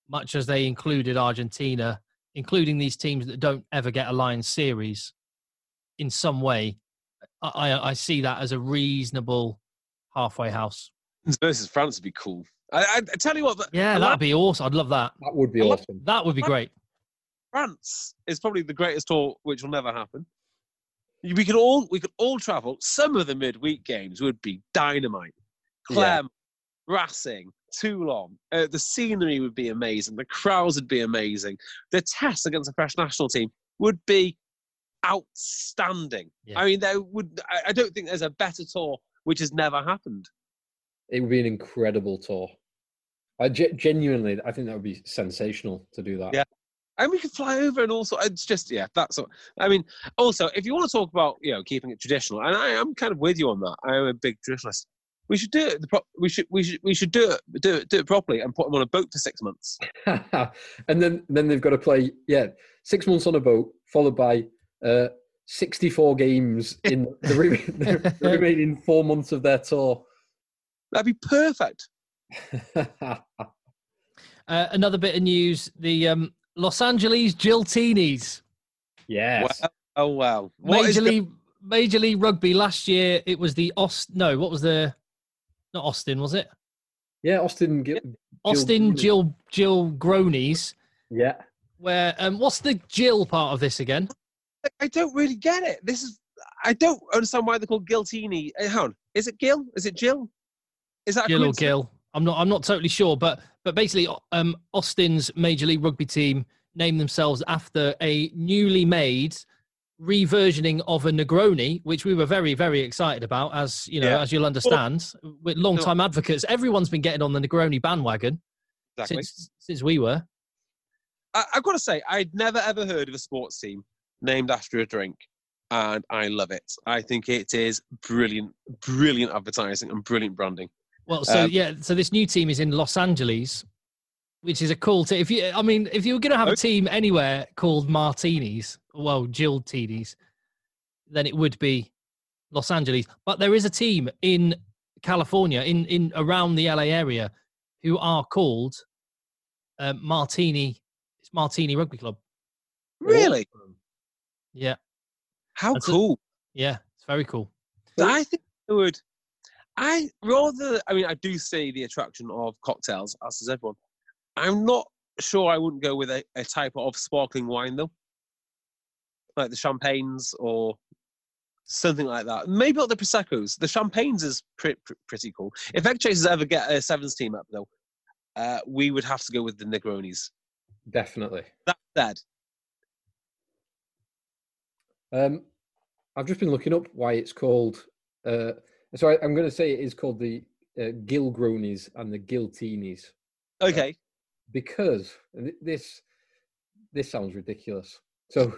much as they included Argentina, including these teams that don't ever get a Lions series in some way, I see that as a reasonable halfway house. Versus France would be cool. I tell you what. That'd be awesome. I'd love that. That would be awesome. That would be great. France is probably the greatest tour, which will never happen. We could all travel. Some of the midweek games would be dynamite. Clermont, Racing, Toulon. The scenery would be amazing. The crowds would be amazing. The test against the French national team would be outstanding. Yeah. I mean, I don't think there's a better tour which has never happened. It would be an incredible tour. Genuinely, I think that would be sensational to do that. Yeah. And we could fly over and also, it's just, that's what, I mean, also, if you want to talk about, keeping it traditional, and I'm kind of with you on that. I am a big traditionalist. We should do it. We should do it properly and put them on a boat for 6 months. And then they've got to play 6 months on a boat, followed by 64 games in the remaining 4 months of their tour. That'd be perfect. Another bit of news: the Los Angeles Giltinis. Yes. Wow. Major League Rugby last year. It was the not Austin, was it? Yeah, Austin. Jill Gronies. Yeah. Where what's the Jill part of this again? I don't really get it. I don't understand why they're called Giltini. Hang on. Is it Gil? Is it Jill? Is that Jill or Gil? I'm not totally sure, but basically, Austin's Major League Rugby team named themselves after a newly made reversioning of a Negroni, which we were very, very excited about, as as you'll understand. With long-time advocates, everyone's been getting on the Negroni bandwagon since we were. I've got to say, I'd never ever heard of a sports team named after a drink, and I love it. I think it is brilliant advertising and brilliant branding. Well, so this new team is in Los Angeles, which is a cool team. If you were going to have a team anywhere called Martinis, Giltinis, then it would be Los Angeles. But there is a team in California, in around the LA area, who are called Martini. It's Martini Rugby Club. Really? Yeah. How cool! Yeah, it's very cool. I think it would. I do see the attraction of cocktails, as does everyone. I'm not sure I wouldn't go with a type of sparkling wine, though. Like the champagnes or something like that. Maybe not the Prosecco's. The champagnes is pretty cool. If Egg Chasers ever get a Sevens team up, though, we would have to go with the Negronis. Definitely. That said. I've just been looking up why it's called... So I'm going to say it is called the Gilgronies and the Giltinis. Okay. Because this sounds ridiculous. So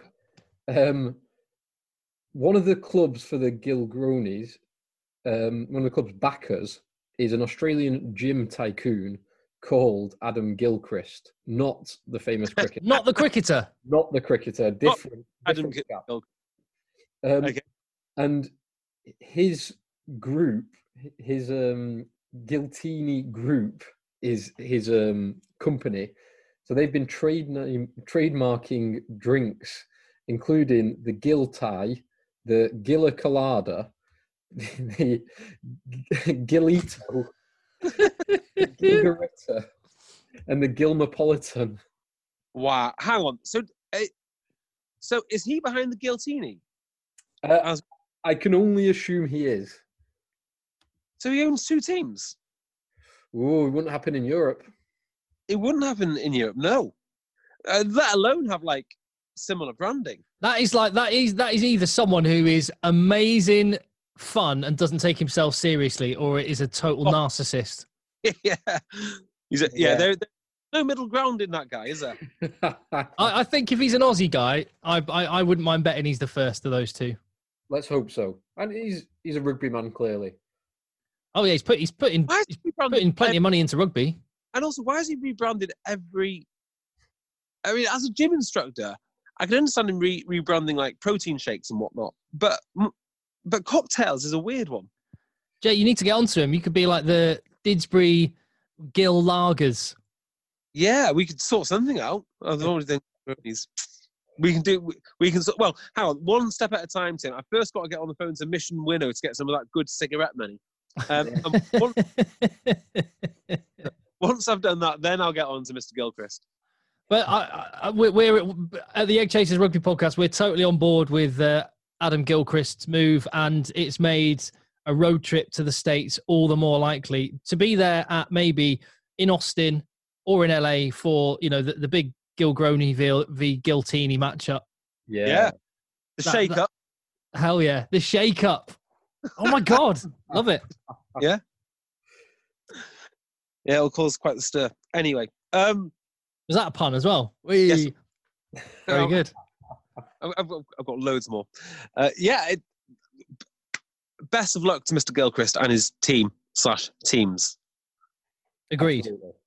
one of the clubs for the Gilgronies, one of the club's backers, is an Australian gym tycoon called Adam Gilchrist, not the famous cricketer. Not the cricketer. Not the cricketer. Different Adam chap. Okay. And his group, his Giltini group is his company. So they've been trademarking drinks, including the Gil Thai, the Gila Colada, the Gilito, the Gilgarita, and the Gilmopolitan. Wow. Hang on. So is he behind the Giltini? I can only assume he is. So he owns two teams? Oh, it wouldn't happen in Europe. It wouldn't happen in Europe, no. Let alone have, similar branding. That is either someone who is amazing, fun, and doesn't take himself seriously, or it is a total narcissist. Yeah. There's no middle ground in that guy, is there? I think if he's an Aussie guy, I wouldn't mind betting he's the first of those two. Let's hope so. And he's a rugby man, clearly. Oh yeah, he's putting plenty of money into rugby. And also, why is he rebranded every? I mean, as a gym instructor, I can understand him rebranding protein shakes and whatnot, but cocktails is a weird one. Jay, you need to get onto him. You could be like the Didsbury Gill Lagers. Yeah, we could sort something out. I've already done these. We can do. We can. Well, hang on. One step at a time, Tim. I first got to get on the phone to Mission Winnow to get some of that good cigarette money. Once I've done that, then I'll get on to Mr. Gilchrist. But we're at the Egg Chasers Rugby Podcast. We're totally on board with Adam Gilchrist's move, and it's made a road trip to the States all the more likely to be there at maybe in Austin or in LA for the big Gilgroni v Giltini matchup. Yeah. The shake-up. Hell yeah. The shake-up. Oh, my God. Love it. Yeah. Yeah, it'll cause quite the stir. Anyway. Was that a pun as well? Yes. Very good. I've got loads more. Best of luck to Mr. Gilchrist and his team/teams. Agreed.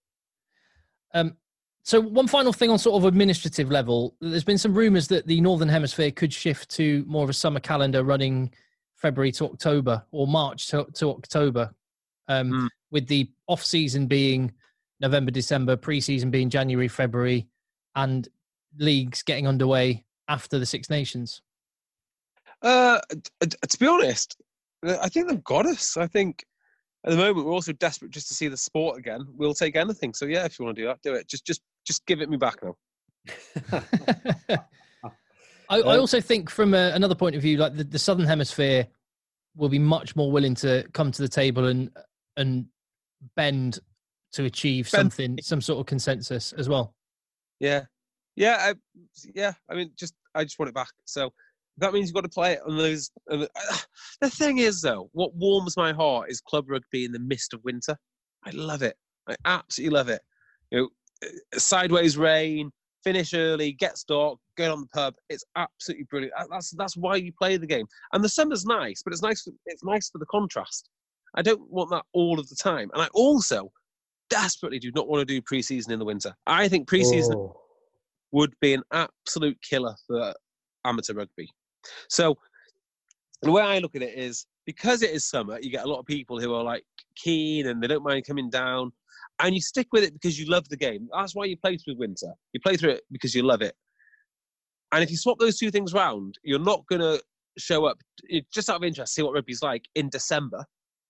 So one final thing on sort of administrative level, there's been some rumours that the Northern Hemisphere could shift to more of a summer calendar running February to October or March to October, with the off-season being November, December, pre-season being January, February, and leagues getting underway after the Six Nations. To be honest, I think they've got us. I think at the moment we're also desperate just to see the sport again. We'll take anything. So yeah, if you want to do that, do it. Just give it me back now. I also think from another point of view, like the Southern Hemisphere will be much more willing to come to the table and bend to achieve something, some sort of consensus as well. Yeah. I mean, I just want it back. So that means you've got to play it on those. The thing is, though, what warms my heart is club rugby in the mist of winter. I love it. I absolutely love it. Sideways rain, finish early, get dark, go on the pub. It's absolutely brilliant. That's why you play the game. And the summer's nice, but it's nice for the contrast. I don't want that all of the time. And I also desperately do not want to do pre-season in the winter. I think pre-season would be an absolute killer for amateur rugby. So the way I look at it is, because it is summer, you get a lot of people who are like keen and they don't mind coming down, and you stick with it because you love the game. That's why you play through winter. You play through it because you love it. And if you swap those two things around, you're not going to show up, just out of interest, see what rugby's like in December.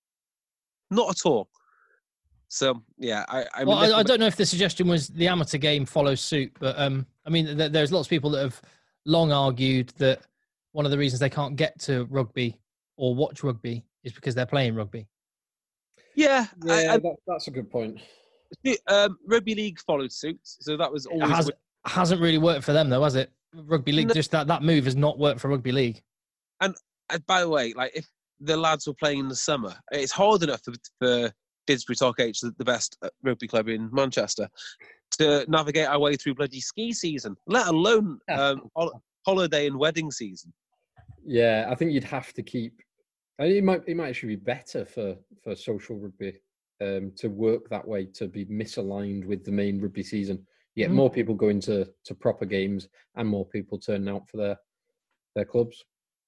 Not at all. So, yeah. I don't know if the suggestion was the amateur game follows suit, but I mean, there's lots of people that have long argued that one of the reasons they can't get to rugby or watch rugby is because they're playing rugby. Yeah. That's a good point. Rugby league followed suit, so that was always... Hasn't really worked for them, though, has it? Rugby league, just that move has not worked for rugby league. And by the way, like, if the lads were playing in the summer, it's hard enough for Didsbury Talk H, the best rugby club in Manchester, to navigate our way through bloody ski season, let alone holiday and wedding season. Yeah, I think you'd have to keep... It might actually be better for social rugby to work that way, to be misaligned with the main rugby season. You get more people going to proper games and more people turning out for their clubs.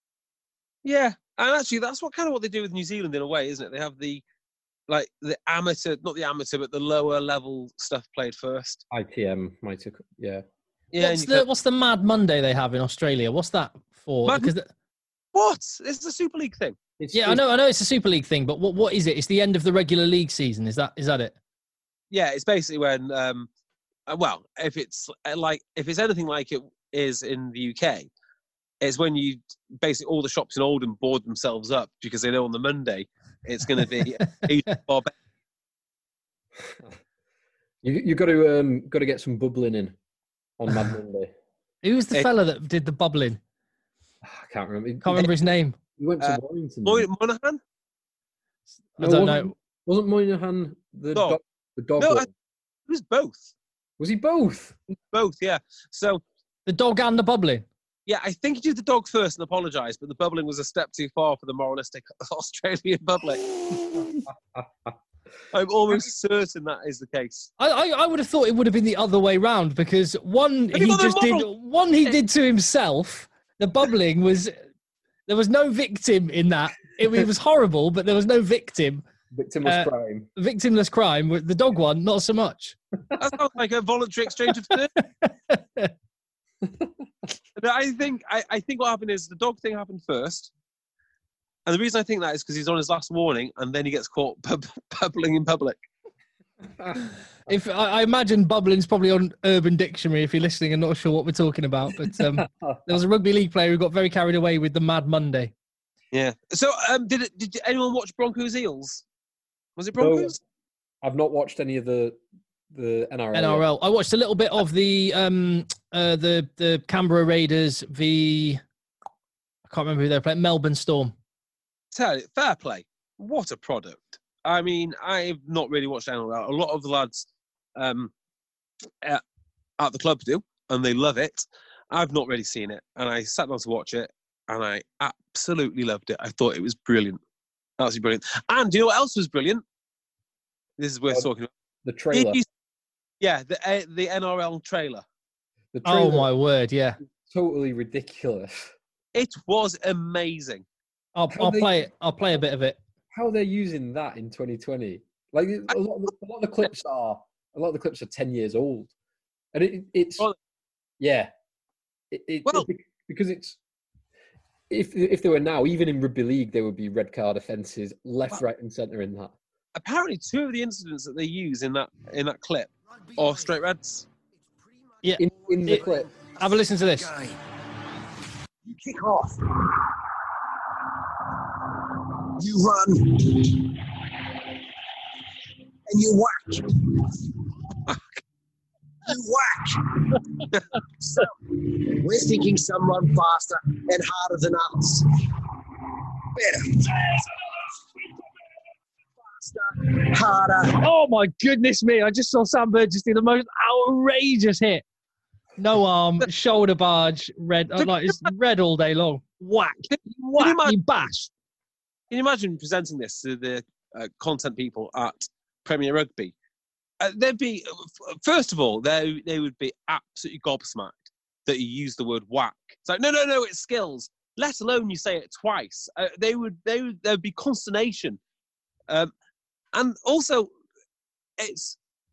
Yeah, and actually that's what they do with New Zealand in a way, isn't it? They have the amateur, not the amateur, but the lower level stuff played first. ITM, yeah. What's the Mad Monday they have in Australia? What's that for? What? It's the Super League thing. I know it's a Super League thing, but what is it? It's the end of the regular league season. Is that it? Yeah, it's basically when if it's anything like it is in the UK, it's when you basically all the shops in Oldham board themselves up because they know on the Monday it's going to be far better. You got to get some bubbling in on Mad Monday. Who's the fella that did the bubbling? I can't remember. Can't remember his name. He went to Warrington. Moynihan? I don't know. Wasn't Moynihan the dog? The dog. No, it was both. Was he both? Both, yeah. So the dog and the bubbling. Yeah, I think he did the dog first and apologised, but the bubbling was a step too far for the moralistic Australian public. I'm almost certain that is the case. I would have thought it would have been the other way round, because one he did to himself. The bubbling was, there was no victim in that. It was horrible, but there was no victim. Victimless crime. Victimless crime. The dog one, not so much. That sounds like a voluntary exchange of terms. I think what happened is the dog thing happened first. And the reason I think that is because he's on his last warning and then he gets caught bubbling in public. If I imagine bubbling's probably on Urban Dictionary if you're listening and not sure what we're talking about. But there was a rugby league player who got very carried away with the Mad Monday. Yeah. So did anyone watch Broncos Eels? Was it Broncos? I've not watched any of the NRL. NRL. I watched a little bit of the Canberra Raiders I can't remember who they're playing. Melbourne Storm. Tell you, fair play. What a product. I mean, I've not really watched NRL. A lot of the lads at the club do, and they love it. I've not really seen it, and I sat down to watch it, and I absolutely loved it. I thought it was brilliant. Absolutely brilliant. And do you know what else was brilliant? This is worth talking about. The trailer. The NRL trailer. The trailer. Oh, my word, yeah. Totally ridiculous. It was amazing. I'll play a bit of it. How they're using that in 2020? Like a lot of the clips are 10 years old, and because it's if they were now, even in rugby league, there would be red card offences left, right, and centre in that. Apparently, two of the incidents that they use in that clip are straight reds. Yeah, in the clip. Have a listen to this. You kick off. You run. And you whack. You whack. So, we're thinking some run faster and harder than others. Better. Faster, harder. Oh my goodness me! I just saw Sam Burgess do the most outrageous hit. No arm, shoulder barge, red. Like it's red all day long. Whack, whack, you bash. Can you imagine presenting this to the content people at Premier Rugby? They'd be, first of all, they would be absolutely gobsmacked that you use the word whack. It's like, no, it's skills. Let alone you say it twice. There'd be consternation. And also, it's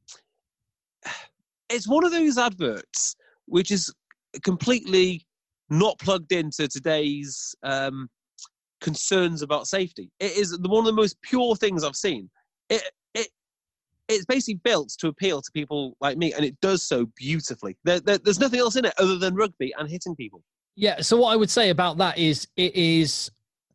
one of those adverts which is completely not plugged into today's concerns about safety. It is one of the most pure things I've seen. It's basically built to appeal to people like me, and it does so beautifully. There's nothing else in it other than rugby and hitting people. Yeah, so what I would say about that is it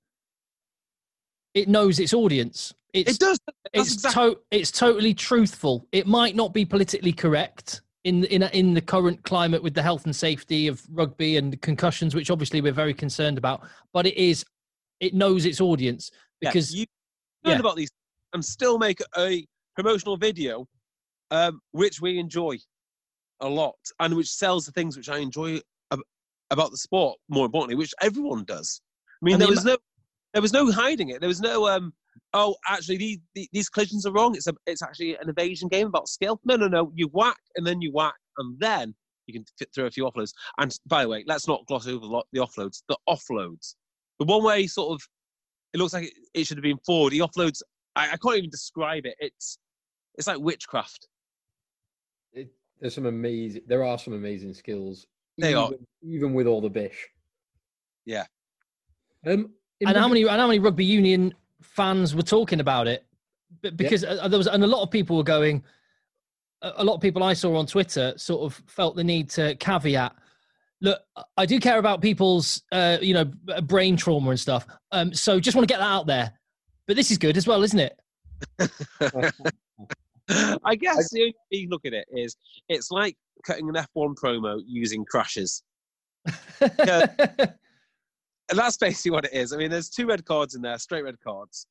knows its audience. It does. It's totally truthful. It might not be politically correct in the current climate with the health and safety of rugby and concussions, which obviously we're very concerned about, but it knows its audience because you learn about these and still make a promotional video, which we enjoy a lot and which sells the things which I enjoy about the sport. More importantly, which everyone does. I mean, there was no hiding it. There was no actually these collisions are wrong. It's actually an evasion game about skill. No. You whack and then you whack and then you can fit through a few offloads. And by the way, let's not gloss over the offloads. The offloads. The one way sort of, it looks like it should have been forward. The offloads, I can't even describe it. It's like witchcraft. There are some amazing skills. Even with all the bish. Yeah. And how many rugby union fans were talking about it? Because there was, and a lot of people were going. A lot of people I saw on Twitter sort of felt the need to caveat. Look, I do care about people's, brain trauma and stuff. So just want to get that out there. But this is good as well, isn't it? I guess the only way you look at it is it's like cutting an F1 promo using crashes. And that's basically what it is. I mean, there's 2 red cards in there, straight red cards.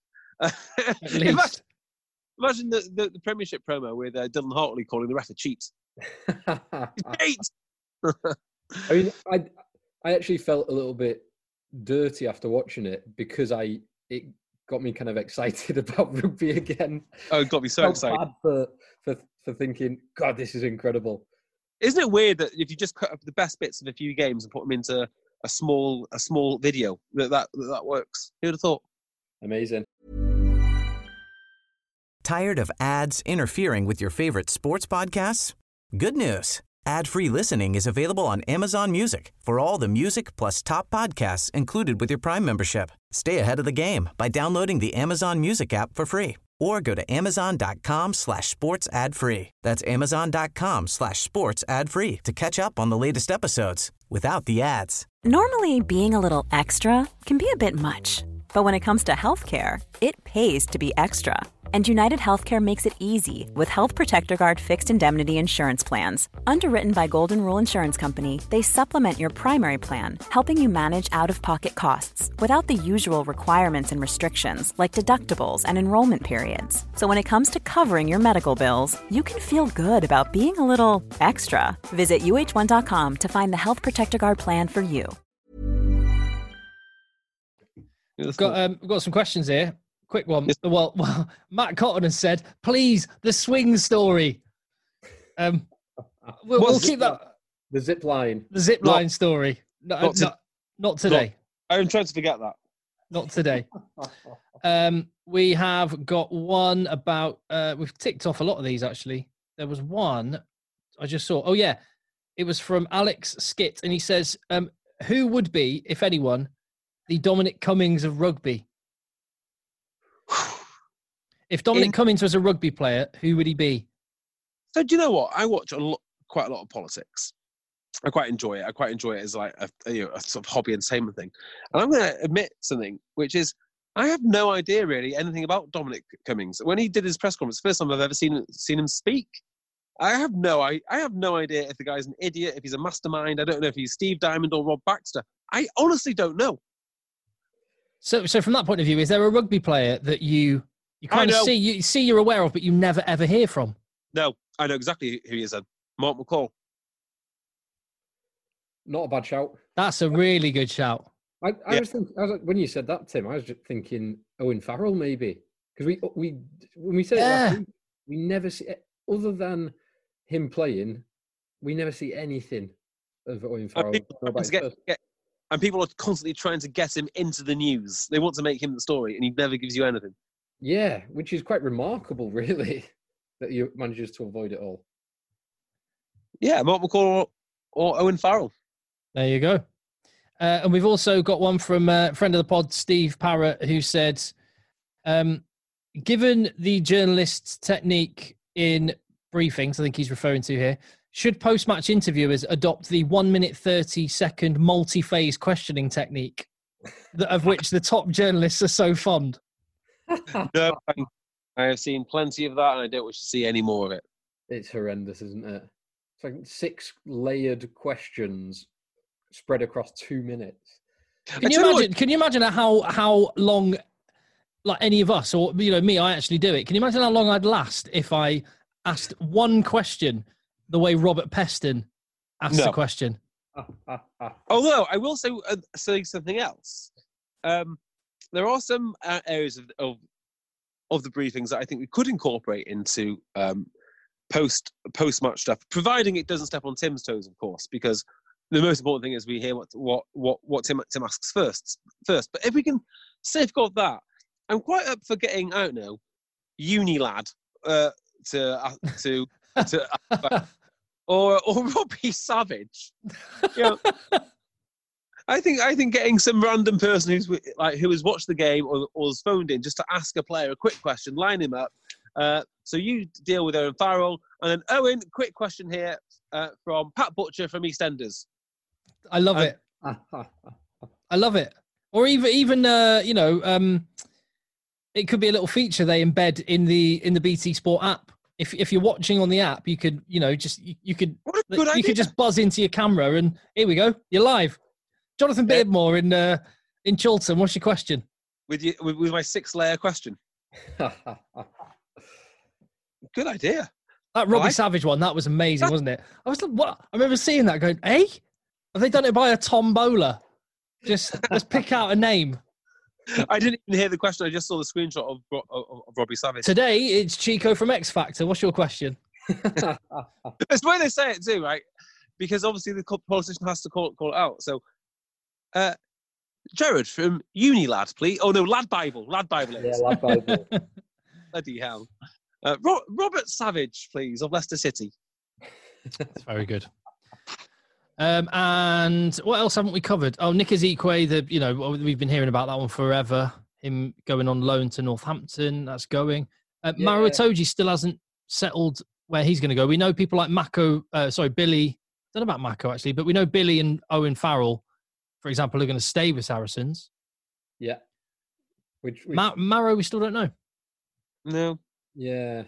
Imagine the Premiership promo with Dylan Hartley calling the ref a cheat. Cheat! I mean, I actually felt a little bit dirty after watching it because it got me kind of excited about rugby again. Oh, it got me so excited. Bad for thinking, God, this is incredible. Isn't it weird that if you just cut up the best bits of a few games and put them into a small video, that works? Who would have thought? Amazing. Tired of ads interfering with your favorite sports podcasts? Good news. Ad-free listening is available on Amazon Music for all the music plus top podcasts included with your Prime membership. Stay ahead of the game by downloading the Amazon Music app for free or go to amazon.com/sports ad free. That's amazon.com/sports ad free to catch up on the latest episodes without the ads. Normally, being a little extra can be a bit much, but when it comes to healthcare, it pays to be extra. And United Healthcare makes it easy with Health Protector Guard fixed indemnity insurance plans. Underwritten by Golden Rule Insurance Company, they supplement your primary plan, helping you manage out-of-pocket costs without the usual requirements and restrictions like deductibles and enrollment periods. So when it comes to covering your medical bills, you can feel good about being a little extra. Visit uh1.com to find the Health Protector Guard plan for you. We've got some questions here. Quick one. Well, Matt Cotton has said, please, the swing story. We'll keep that. The zip line. The zip line story. Not today. I'm trying to forget that. Not today. We have got one about, we've ticked off a lot of these, actually. There was one I just saw. Oh, yeah. It was from Alex Skit, and he says, who would be, if anyone, the Dominic Cummings of rugby? If Dominic Cummings was a rugby player, who would he be? So do you know what? I watch quite a lot of politics. I quite enjoy it. I quite enjoy it as like a sort of hobby entertainment thing. And I'm going to admit something, which is I have no idea really anything about Dominic Cummings. When he did his press conference, first time I've ever seen him speak. I have no idea if the guy's an idiot, if he's a mastermind. I don't know if he's Steve Diamond or Rob Baxter. I honestly don't know. So from that point of view, is there a rugby player that you kind of see you're aware of, but you never ever hear from? No, I know exactly who he is. Mark McCall. Not a bad shout. That's a really good shout. I was thinking, when you said that, Tim, I was just thinking Owen Farrell maybe, because when we said it last week, we never see, other than him playing, we never see anything of Owen Farrell. And people are constantly trying to get him into the news. They want to make him the story, and he never gives you anything. Yeah, which is quite remarkable, really, that he manages to avoid it all. Yeah, Mark McCall or Owen Farrell. There you go. And we've also got one from a friend of the pod, Steve Parrott, who said, given the journalist's technique in briefings, I think he's referring to here, should post-match interviewers adopt the 1 minute 30-second multi-phase questioning technique, of which the top journalists are so fond? No, I have seen plenty of that, and I don't wish to see any more of it. It's horrendous, isn't it? It's like 6 layered questions spread across 2 minutes. Can you imagine how long, like any of us, or me, I actually do it. Can you imagine how long I'd last if I asked one question the way Robert Peston asked the question? Although I will say something else. There are some areas of the briefings that I think we could incorporate into post-match stuff, providing it doesn't step on Tim's toes, of course, because the most important thing is we hear what Tim asks first. But if we can safeguard that, I'm quite up for getting, I don't know, Uni Lad to or Robbie Savage. I think getting some random person who has watched the game or has phoned in just to ask a player a quick question, line him up. So you deal with Owen Farrell, and then Owen, quick question here from Pat Butcher from EastEnders. I love it. I love it. Or even it could be a little feature they embed in the BT Sport app. If you're watching on the app, you could you could just buzz into your camera and here we go, you're live. Jonathan Beardmore in Chiltern, what's your question? With my 6-layer question. Good idea. That Robbie Savage one, that was amazing, wasn't it? I was like, what? I remember seeing that going, have they done it by a tombola? Let's pick out a name. I didn't even hear the question. I just saw the screenshot of Robbie Savage. Today, it's Chico from X Factor. What's your question? It's the way they say it too, right? Because obviously the politician has to call it out. So, Jared from Uni Lad, please. Oh no, Lad Bible. Yeah, Lad Bible. Bloody hell. Robert Savage, please, of Leicester City. That's very good. And what else haven't we covered? Oh, Nick Ezekwe, we've been hearing about that one forever. Him going on loan to Northampton, that's going. Maro Itoje still hasn't settled where he's going to go. We know people like Billy. I don't know about Mako actually, but we know Billy and Owen Farrell, for example, are going to stay with Saracens. Yeah. Which... Maro, we still don't know. No. Yeah.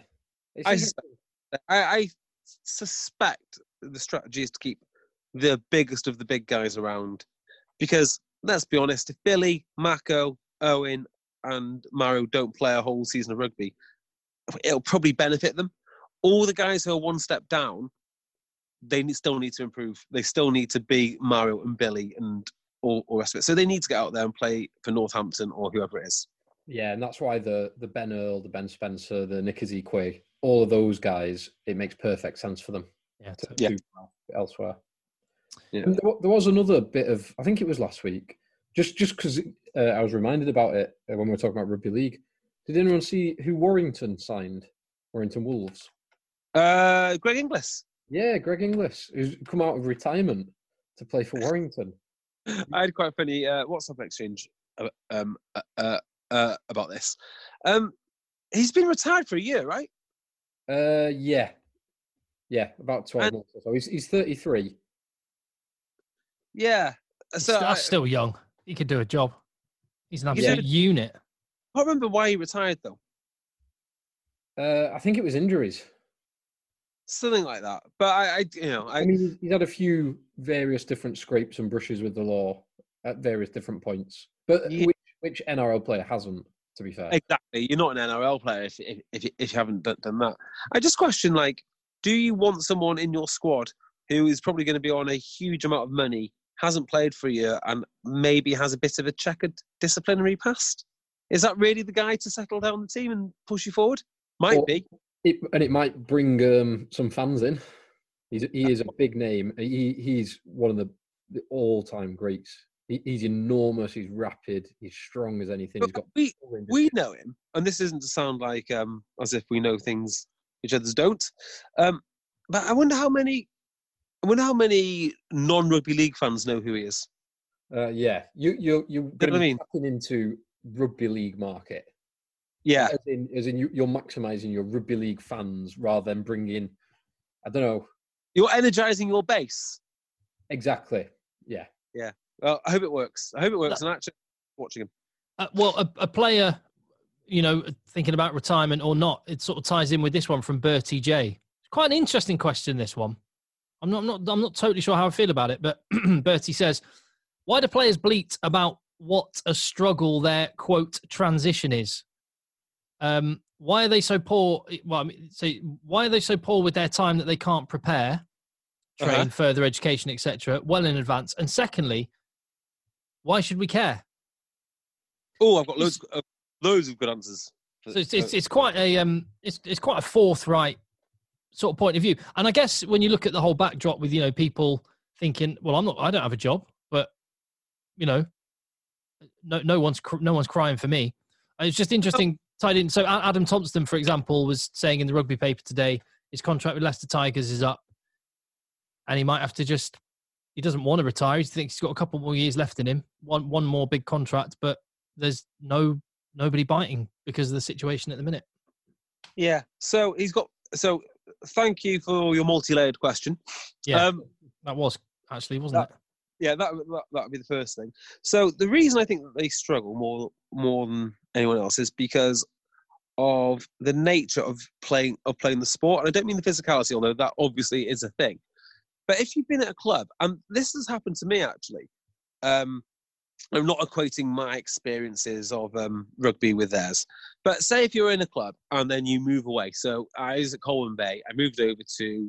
I suspect the strategy is to keep the biggest of the big guys around. Because, let's be honest, if Billy, Mako, Owen and Maro don't play a whole season of rugby, it'll probably benefit them. All the guys who are one step down, they still need to improve. They still need to be Maro and Billy and all the rest of it. So they need to get out there and play for Northampton or whoever it is. Yeah, and that's why the Ben Earl, the Ben Spencer, the Nick Ezekwe, all of those guys, it makes perfect sense for them to do elsewhere. Yeah. And there was another bit of, I think it was last week, just because I was reminded about it when we were talking about rugby league. Did anyone see who Warrington signed? Warrington Wolves? Greg Inglis. Yeah, Greg Inglis, who's come out of retirement to play for Warrington. I had quite a funny WhatsApp exchange about this. He's been retired for a year, right? Yeah, about 12 months or so. He's 33. Yeah, so that's still young. He could do a job. He's an absolute unit. I can't remember why he retired though. I think it was injuries. Something like that. But I mean, he's had a few various different scrapes and brushes with the law at various different points. But which NRL player hasn't, to be fair? Exactly. You're not an NRL player if you haven't done that. I just question, do you want someone in your squad who is probably going to be on a huge amount of money, hasn't played for a year, and maybe has a bit of a checkered disciplinary past? Is that really the guy to settle down the team and push you forward? Might be. It might bring some fans in. He is a big name. He's one of the all-time greats. He's enormous. He's rapid. He's strong as anything. We know him, and this isn't to sound like as if we know things each others don't. But I wonder how many non-rugby league fans know who he is. Yeah, you're going to be tapping into rugby league market. Yeah, as in you're maximising your rugby league fans rather than bringing, I don't know. You're energising your base. Exactly. Yeah. Yeah. Well, I hope it works. And actually watching him. A player, thinking about retirement or not, it sort of ties in with this one from Bertie J. It's quite an interesting question, this one. I'm not totally sure how I feel about it, but Bertie says, why do players bleat about what a struggle their, quote, transition is? Why are they so poor? Well, why are they so poor with their time that they can't prepare, train, further education, etc., well in advance? And secondly, why should we care? Oh, I've got loads of good answers. So it's quite a forthright sort of point of view. And I guess when you look at the whole backdrop with people thinking, well, I don't have a job, but no one's crying for me. It's just interesting. Tied in. So Adam Thompson, for example, was saying in the rugby paper today, his contract with Leicester Tigers is up, and he might have to he doesn't want to retire. He thinks he's got a couple more years left in him, one more big contract, but there's nobody biting because of the situation at the minute. Yeah. So thank you for your multi-layered question. Yeah, that was actually, wasn't it? Yeah, that would be the first thing. So the reason I think that they struggle more than anyone else is because of the nature of playing the sport. And I don't mean the physicality, although that obviously is a thing. But if you've been at a club, and this has happened to me actually, I'm not equating my experiences of rugby with theirs, but say if you're in a club and then you move away. So I was at Colwyn Bay. I moved over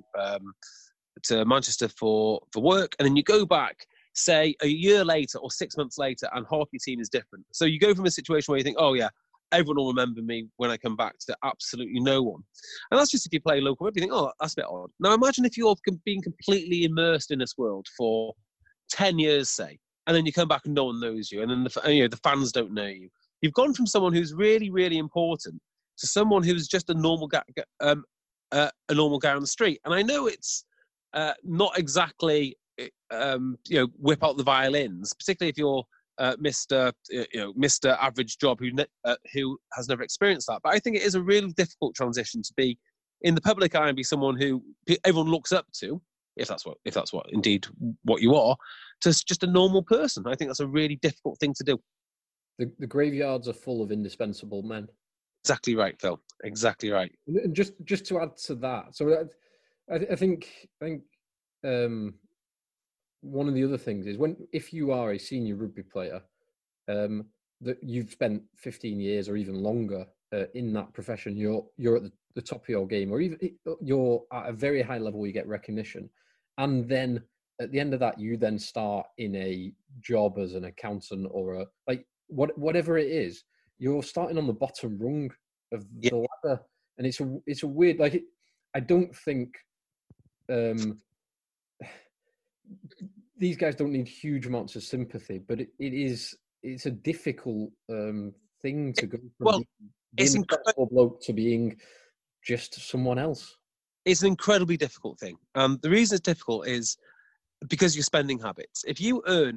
to Manchester for work, and then you go back, say a year later or 6 months later, and half your team is different. So you go from a situation where you think, oh yeah, everyone will remember me when I come back, to absolutely no one. And that's just if you play local rugby, you think, oh, that's a bit odd. Now imagine if you're being completely immersed in this world for 10 years, say, and then you come back and no one knows you, and then the fans don't know you. You've gone from someone who's really, really important to someone who's just a normal guy on the street. And I know it's not exactly whip out the violins, particularly if you're Mr. Average Job who has never experienced that. But I think it is a really difficult transition to be in the public eye and be someone who everyone looks up to, if that's what indeed what you are, to just a normal person. I think that's a really difficult thing to do. The graveyards are full of indispensable men. Exactly right, Phil. Exactly right. And just to add to that, so I think one of the other things is if you are a senior rugby player, that you've spent 15 years or even longer in that profession, you're at the top of your game, or even you're at a very high level, you get recognition, and then at the end of that, you then start in a job as an accountant or whatever it is. You're starting on the bottom rung of the ladder, and it's a weird. I don't think these guys don't need huge amounts of sympathy, but it's a difficult thing to go from being an incredible bloke to being just someone else. It's an incredibly difficult thing. The reason it's difficult is because your spending habits. If you're earning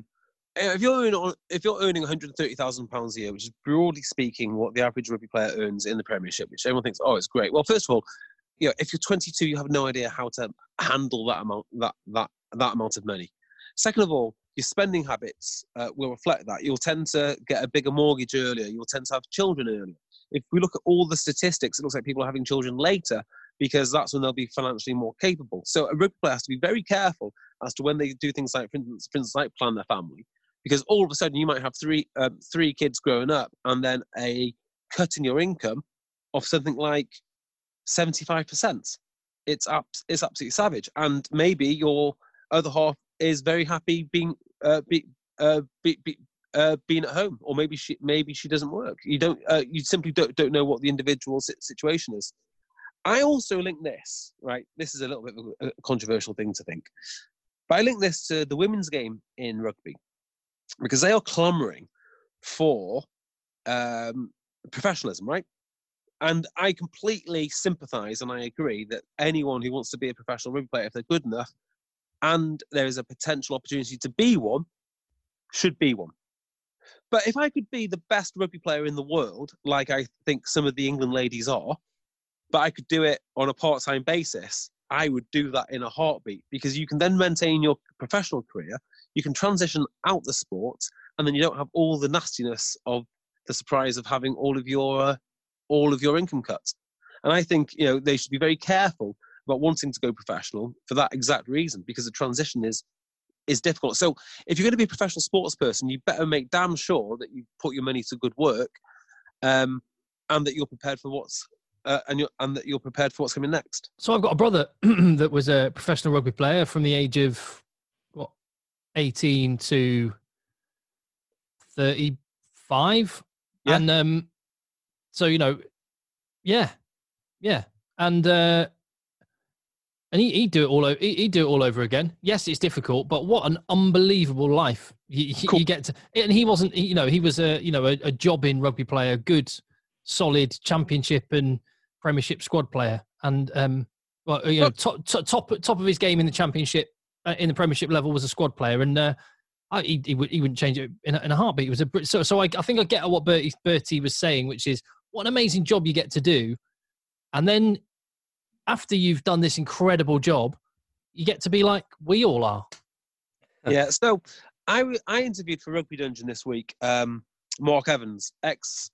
£130,000 a year, which is broadly speaking what the average rugby player earns in the Premiership, which everyone thinks, it's great. Well, first of all, if you're 22, you have no idea how to handle that amount of money. Second of all, your spending habits will reflect that. You'll tend to get a bigger mortgage earlier. You'll tend to have children earlier. If we look at all the statistics, it looks like people are having children later because that's when they'll be financially more capable. So a rugby player has to be very careful as to when they do things like, for instance, like plan their family, because all of a sudden you might have three kids growing up and then a cut in your income of something like 75%. It's absolutely savage. And maybe your other half is very happy being at home, or maybe she doesn't work. You simply don't know what the individual situation is. I also link this, right? This is a little bit of a controversial thing to think, but I link this to the women's game in rugby because they are clamouring for professionalism, right? And I completely sympathise and I agree that anyone who wants to be a professional rugby player, if they're good enough and there is a potential opportunity to be one, should be one. But if I could be the best rugby player in the world, like I think some of the England ladies are, but I could do it on a part-time basis, I would do that in a heartbeat, because you can then maintain your professional career, you can transition out the sport, and then you don't have all the nastiness of the surprise of having all of your income cut. And I think they should be very careful about wanting to go professional for that exact reason, because the transition is difficult. So if you're going to be a professional sports person, you better make damn sure that you put your money to good work, and that you're prepared for what's coming next. So I've got a brother that was a professional rugby player from the age of 18 to 35, and so yeah, and he'd do it all over. He'd do it all over again. Yes, it's difficult, but what an unbelievable life you get to. And he wasn't, he was a jobbing rugby player, good, solid championship and Premiership squad player, and top of his game in the championship, in the Premiership level was a squad player, and he wouldn't change it in a heartbeat. It was so I think I get what Bertie was saying, which is what an amazing job you get to do, and then after you've done this incredible job, you get to be like we all are. Yeah. So I interviewed for Rugby Dungeon this week Mark Evans, ex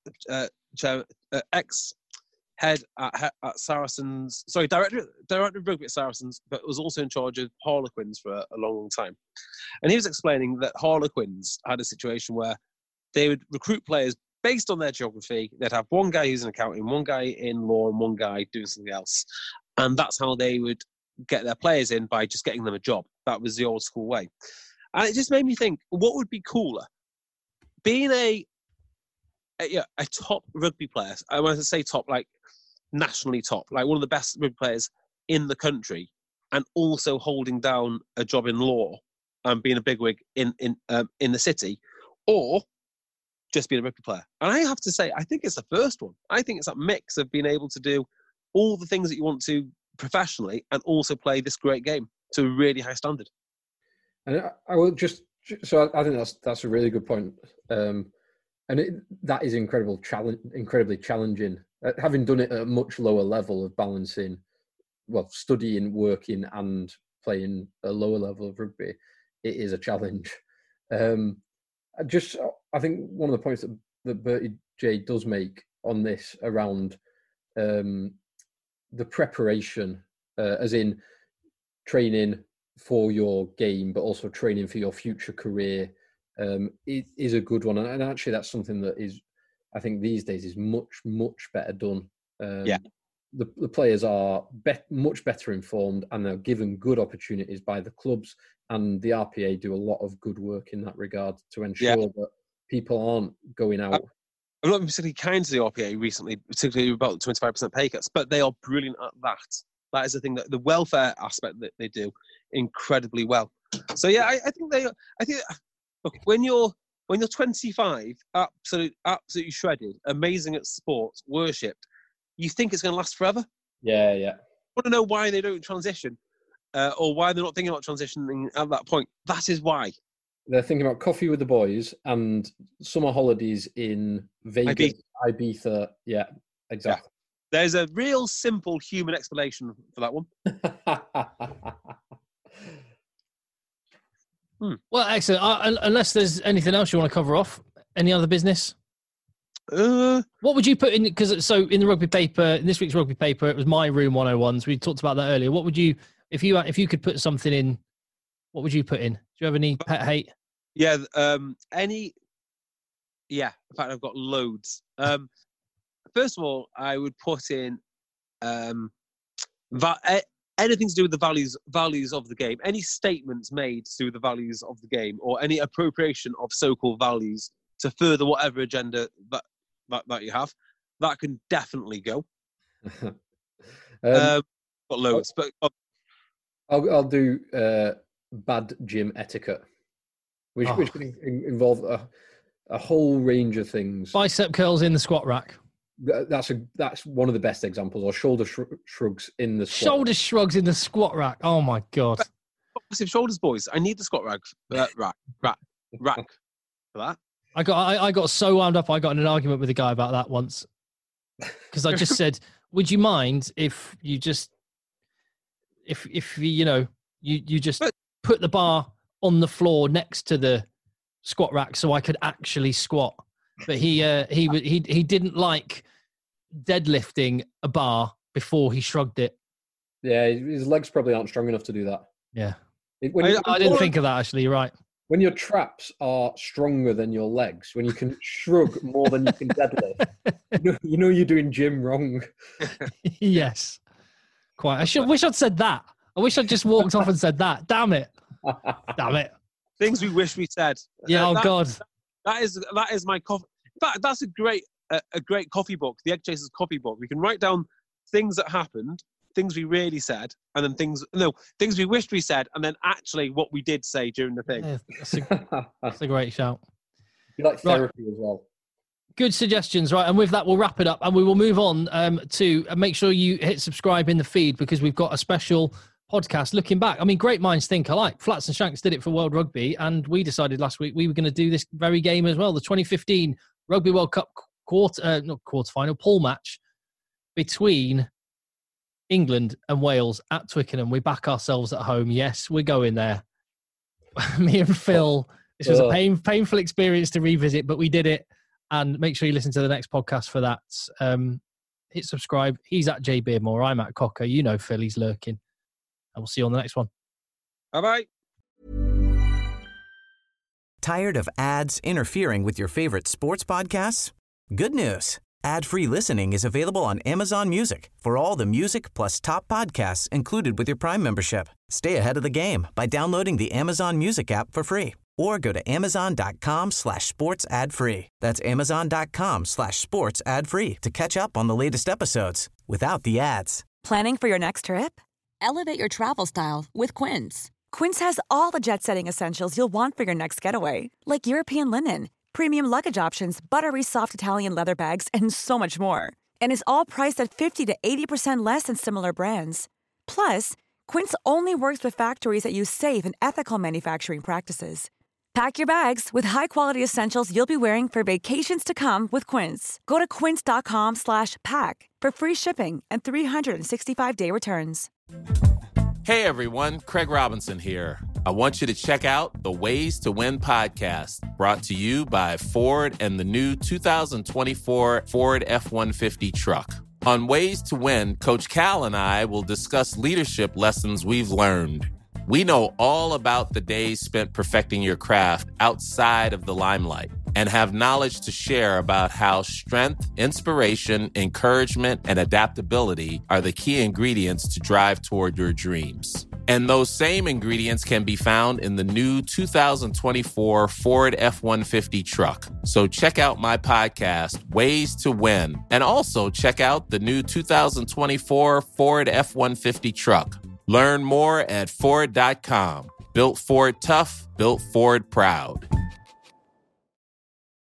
head at Saracens, director of rugby at Saracens, but was also in charge of Harlequins for a long time. And he was explaining that Harlequins had a situation where they would recruit players based on their geography. They'd have one guy who's an accountant, one guy in law, and one guy doing something else. And that's how they would get their players in, by just getting them a job. That was the old school way. And it just made me think, what would be cooler? Being a top rugby player, I want to say top, like nationally top, like one of the best rugby players in the country, and also holding down a job in law and being a bigwig in the city, or just being a rugby player. And I have to say, I think it's the first one. I think it's that mix of being able to do all the things that you want to professionally and also play this great game to a really high standard. And I will just, so I think that's a really good point. That is incredibly challenging. Having done it at a much lower level of balancing, well, studying, working, and playing a lower level of rugby, it is a challenge. I think one of the points that Bertie J does make on this around the preparation, as in training for your game, but also training for your future career, it is a good one. And actually, that's something that is, I think these days, is much, much better done. The players are much better informed, and they're given good opportunities by the clubs, and the RPA do a lot of good work in that regard to ensure that people aren't going out. I'm not particularly kind to the RPA recently, particularly about 25% pay cuts, but they are brilliant at that. That is the thing, that the welfare aspect that they do incredibly well. So yeah, I think look, when you're 25, absolutely shredded, amazing at sports, worshipped, you think it's going to last forever. Yeah. I want to know why they don't transition, or why they're not thinking about transitioning at that point. That is why. They're thinking about coffee with the boys and summer holidays in Vegas, Ibiza. Yeah, exactly. Yeah. There's a real simple human explanation for that one. Well, excellent. Unless there's anything else you want to cover off, any other business? What would you put in? Because so in the rugby paper, in this week's rugby paper, it was My Room 101s. We talked about that earlier. What would you, if you could put something in? What would you put in? Do you have any pet hate? Yeah, in fact, I've got loads. First of all, I would put in anything to do with the values of the game. Any statements made to do with the values of the game, or any appropriation of so-called values to further whatever agenda that you have, that can definitely go. Got loads, but I'll do bad gym etiquette, which can involve a whole range of things. Bicep curls in the squat rack. That's one of the best examples. Or shoulder shrugs in the squat. Shoulder shrugs in the squat rack. Oh my god! Massive shoulders, boys. I need the squat rack for that. I got so wound up. I got in an argument with a guy about that once because I just said, "Would you mind if you just if you just put the bar on the floor next to the squat rack so I could actually squat?" But he didn't like deadlifting a bar before he shrugged it. Yeah, his legs probably aren't strong enough to do that. Yeah, I didn't think of that actually. You're right. When your traps are stronger than your legs, when you can shrug more than you can deadlift, you know you're doing gym wrong. Yes, quite. Wish I'd said that. I wish I'd just walked off and said that. Damn it. Things we wish we said. Yeah. God. That is my coffee. In fact, that's a great coffee book. The Egg Chasers coffee book. We can write down things that happened, things we really said, and then things we wished we said, and then actually what we did say during the thing. Yeah, that's a great shout. You like therapy as well. Good suggestions, right? And with that, we'll wrap it up, and we will move on to make sure you hit subscribe in the feed, because we've got a special podcast looking back. I mean, great minds think alike. Flats and Shanks did it for World Rugby, and we decided last week we were going to do this very game as well. The 2015 Rugby World Cup quarterfinal pool match between England and Wales at Twickenham. We back ourselves at home. Yes, we're going there. Me and Phil, this was a painful experience to revisit, but we did it. And make sure you listen to the next podcast for that. Hit subscribe. He's at J Beardmore. I'm at Cocker. You know Phil, he's lurking. And we'll see you on the next one. Bye-bye. Tired of ads interfering with your favorite sports podcasts? Good news. Ad-free listening is available on Amazon Music for all the music plus top podcasts included with your Prime membership. Stay ahead of the game by downloading the Amazon Music app for free, or go to amazon.com/sports ad free. That's amazon.com/sports ad free to catch up on the latest episodes without the ads. Planning for your next trip? Elevate your travel style with Quince. Quince has all the jet-setting essentials you'll want for your next getaway, like European linen, premium luggage options, buttery soft Italian leather bags, and so much more. And is all priced at 50 to 80% less than similar brands. Plus, Quince only works with factories that use safe and ethical manufacturing practices. Pack your bags with high-quality essentials you'll be wearing for vacations to come with Quince. Go to quince.com/pack for free shipping and 365-day returns. Hey everyone, Craig Robinson here. I want you to check out the Ways to Win podcast, brought to you by Ford and the new 2024 Ford F-150 truck. On Ways to Win, Coach Cal and I will discuss leadership lessons we've learned. We know all about the days spent perfecting your craft outside of the limelight and have knowledge to share about how strength, inspiration, encouragement, and adaptability are the key ingredients to drive toward your dreams. And those same ingredients can be found in the new 2024 Ford F-150 truck. So check out my podcast, Ways to Win, and also check out the new 2024 Ford F-150 truck. Learn more at Ford.com. Built Ford tough, built Ford proud.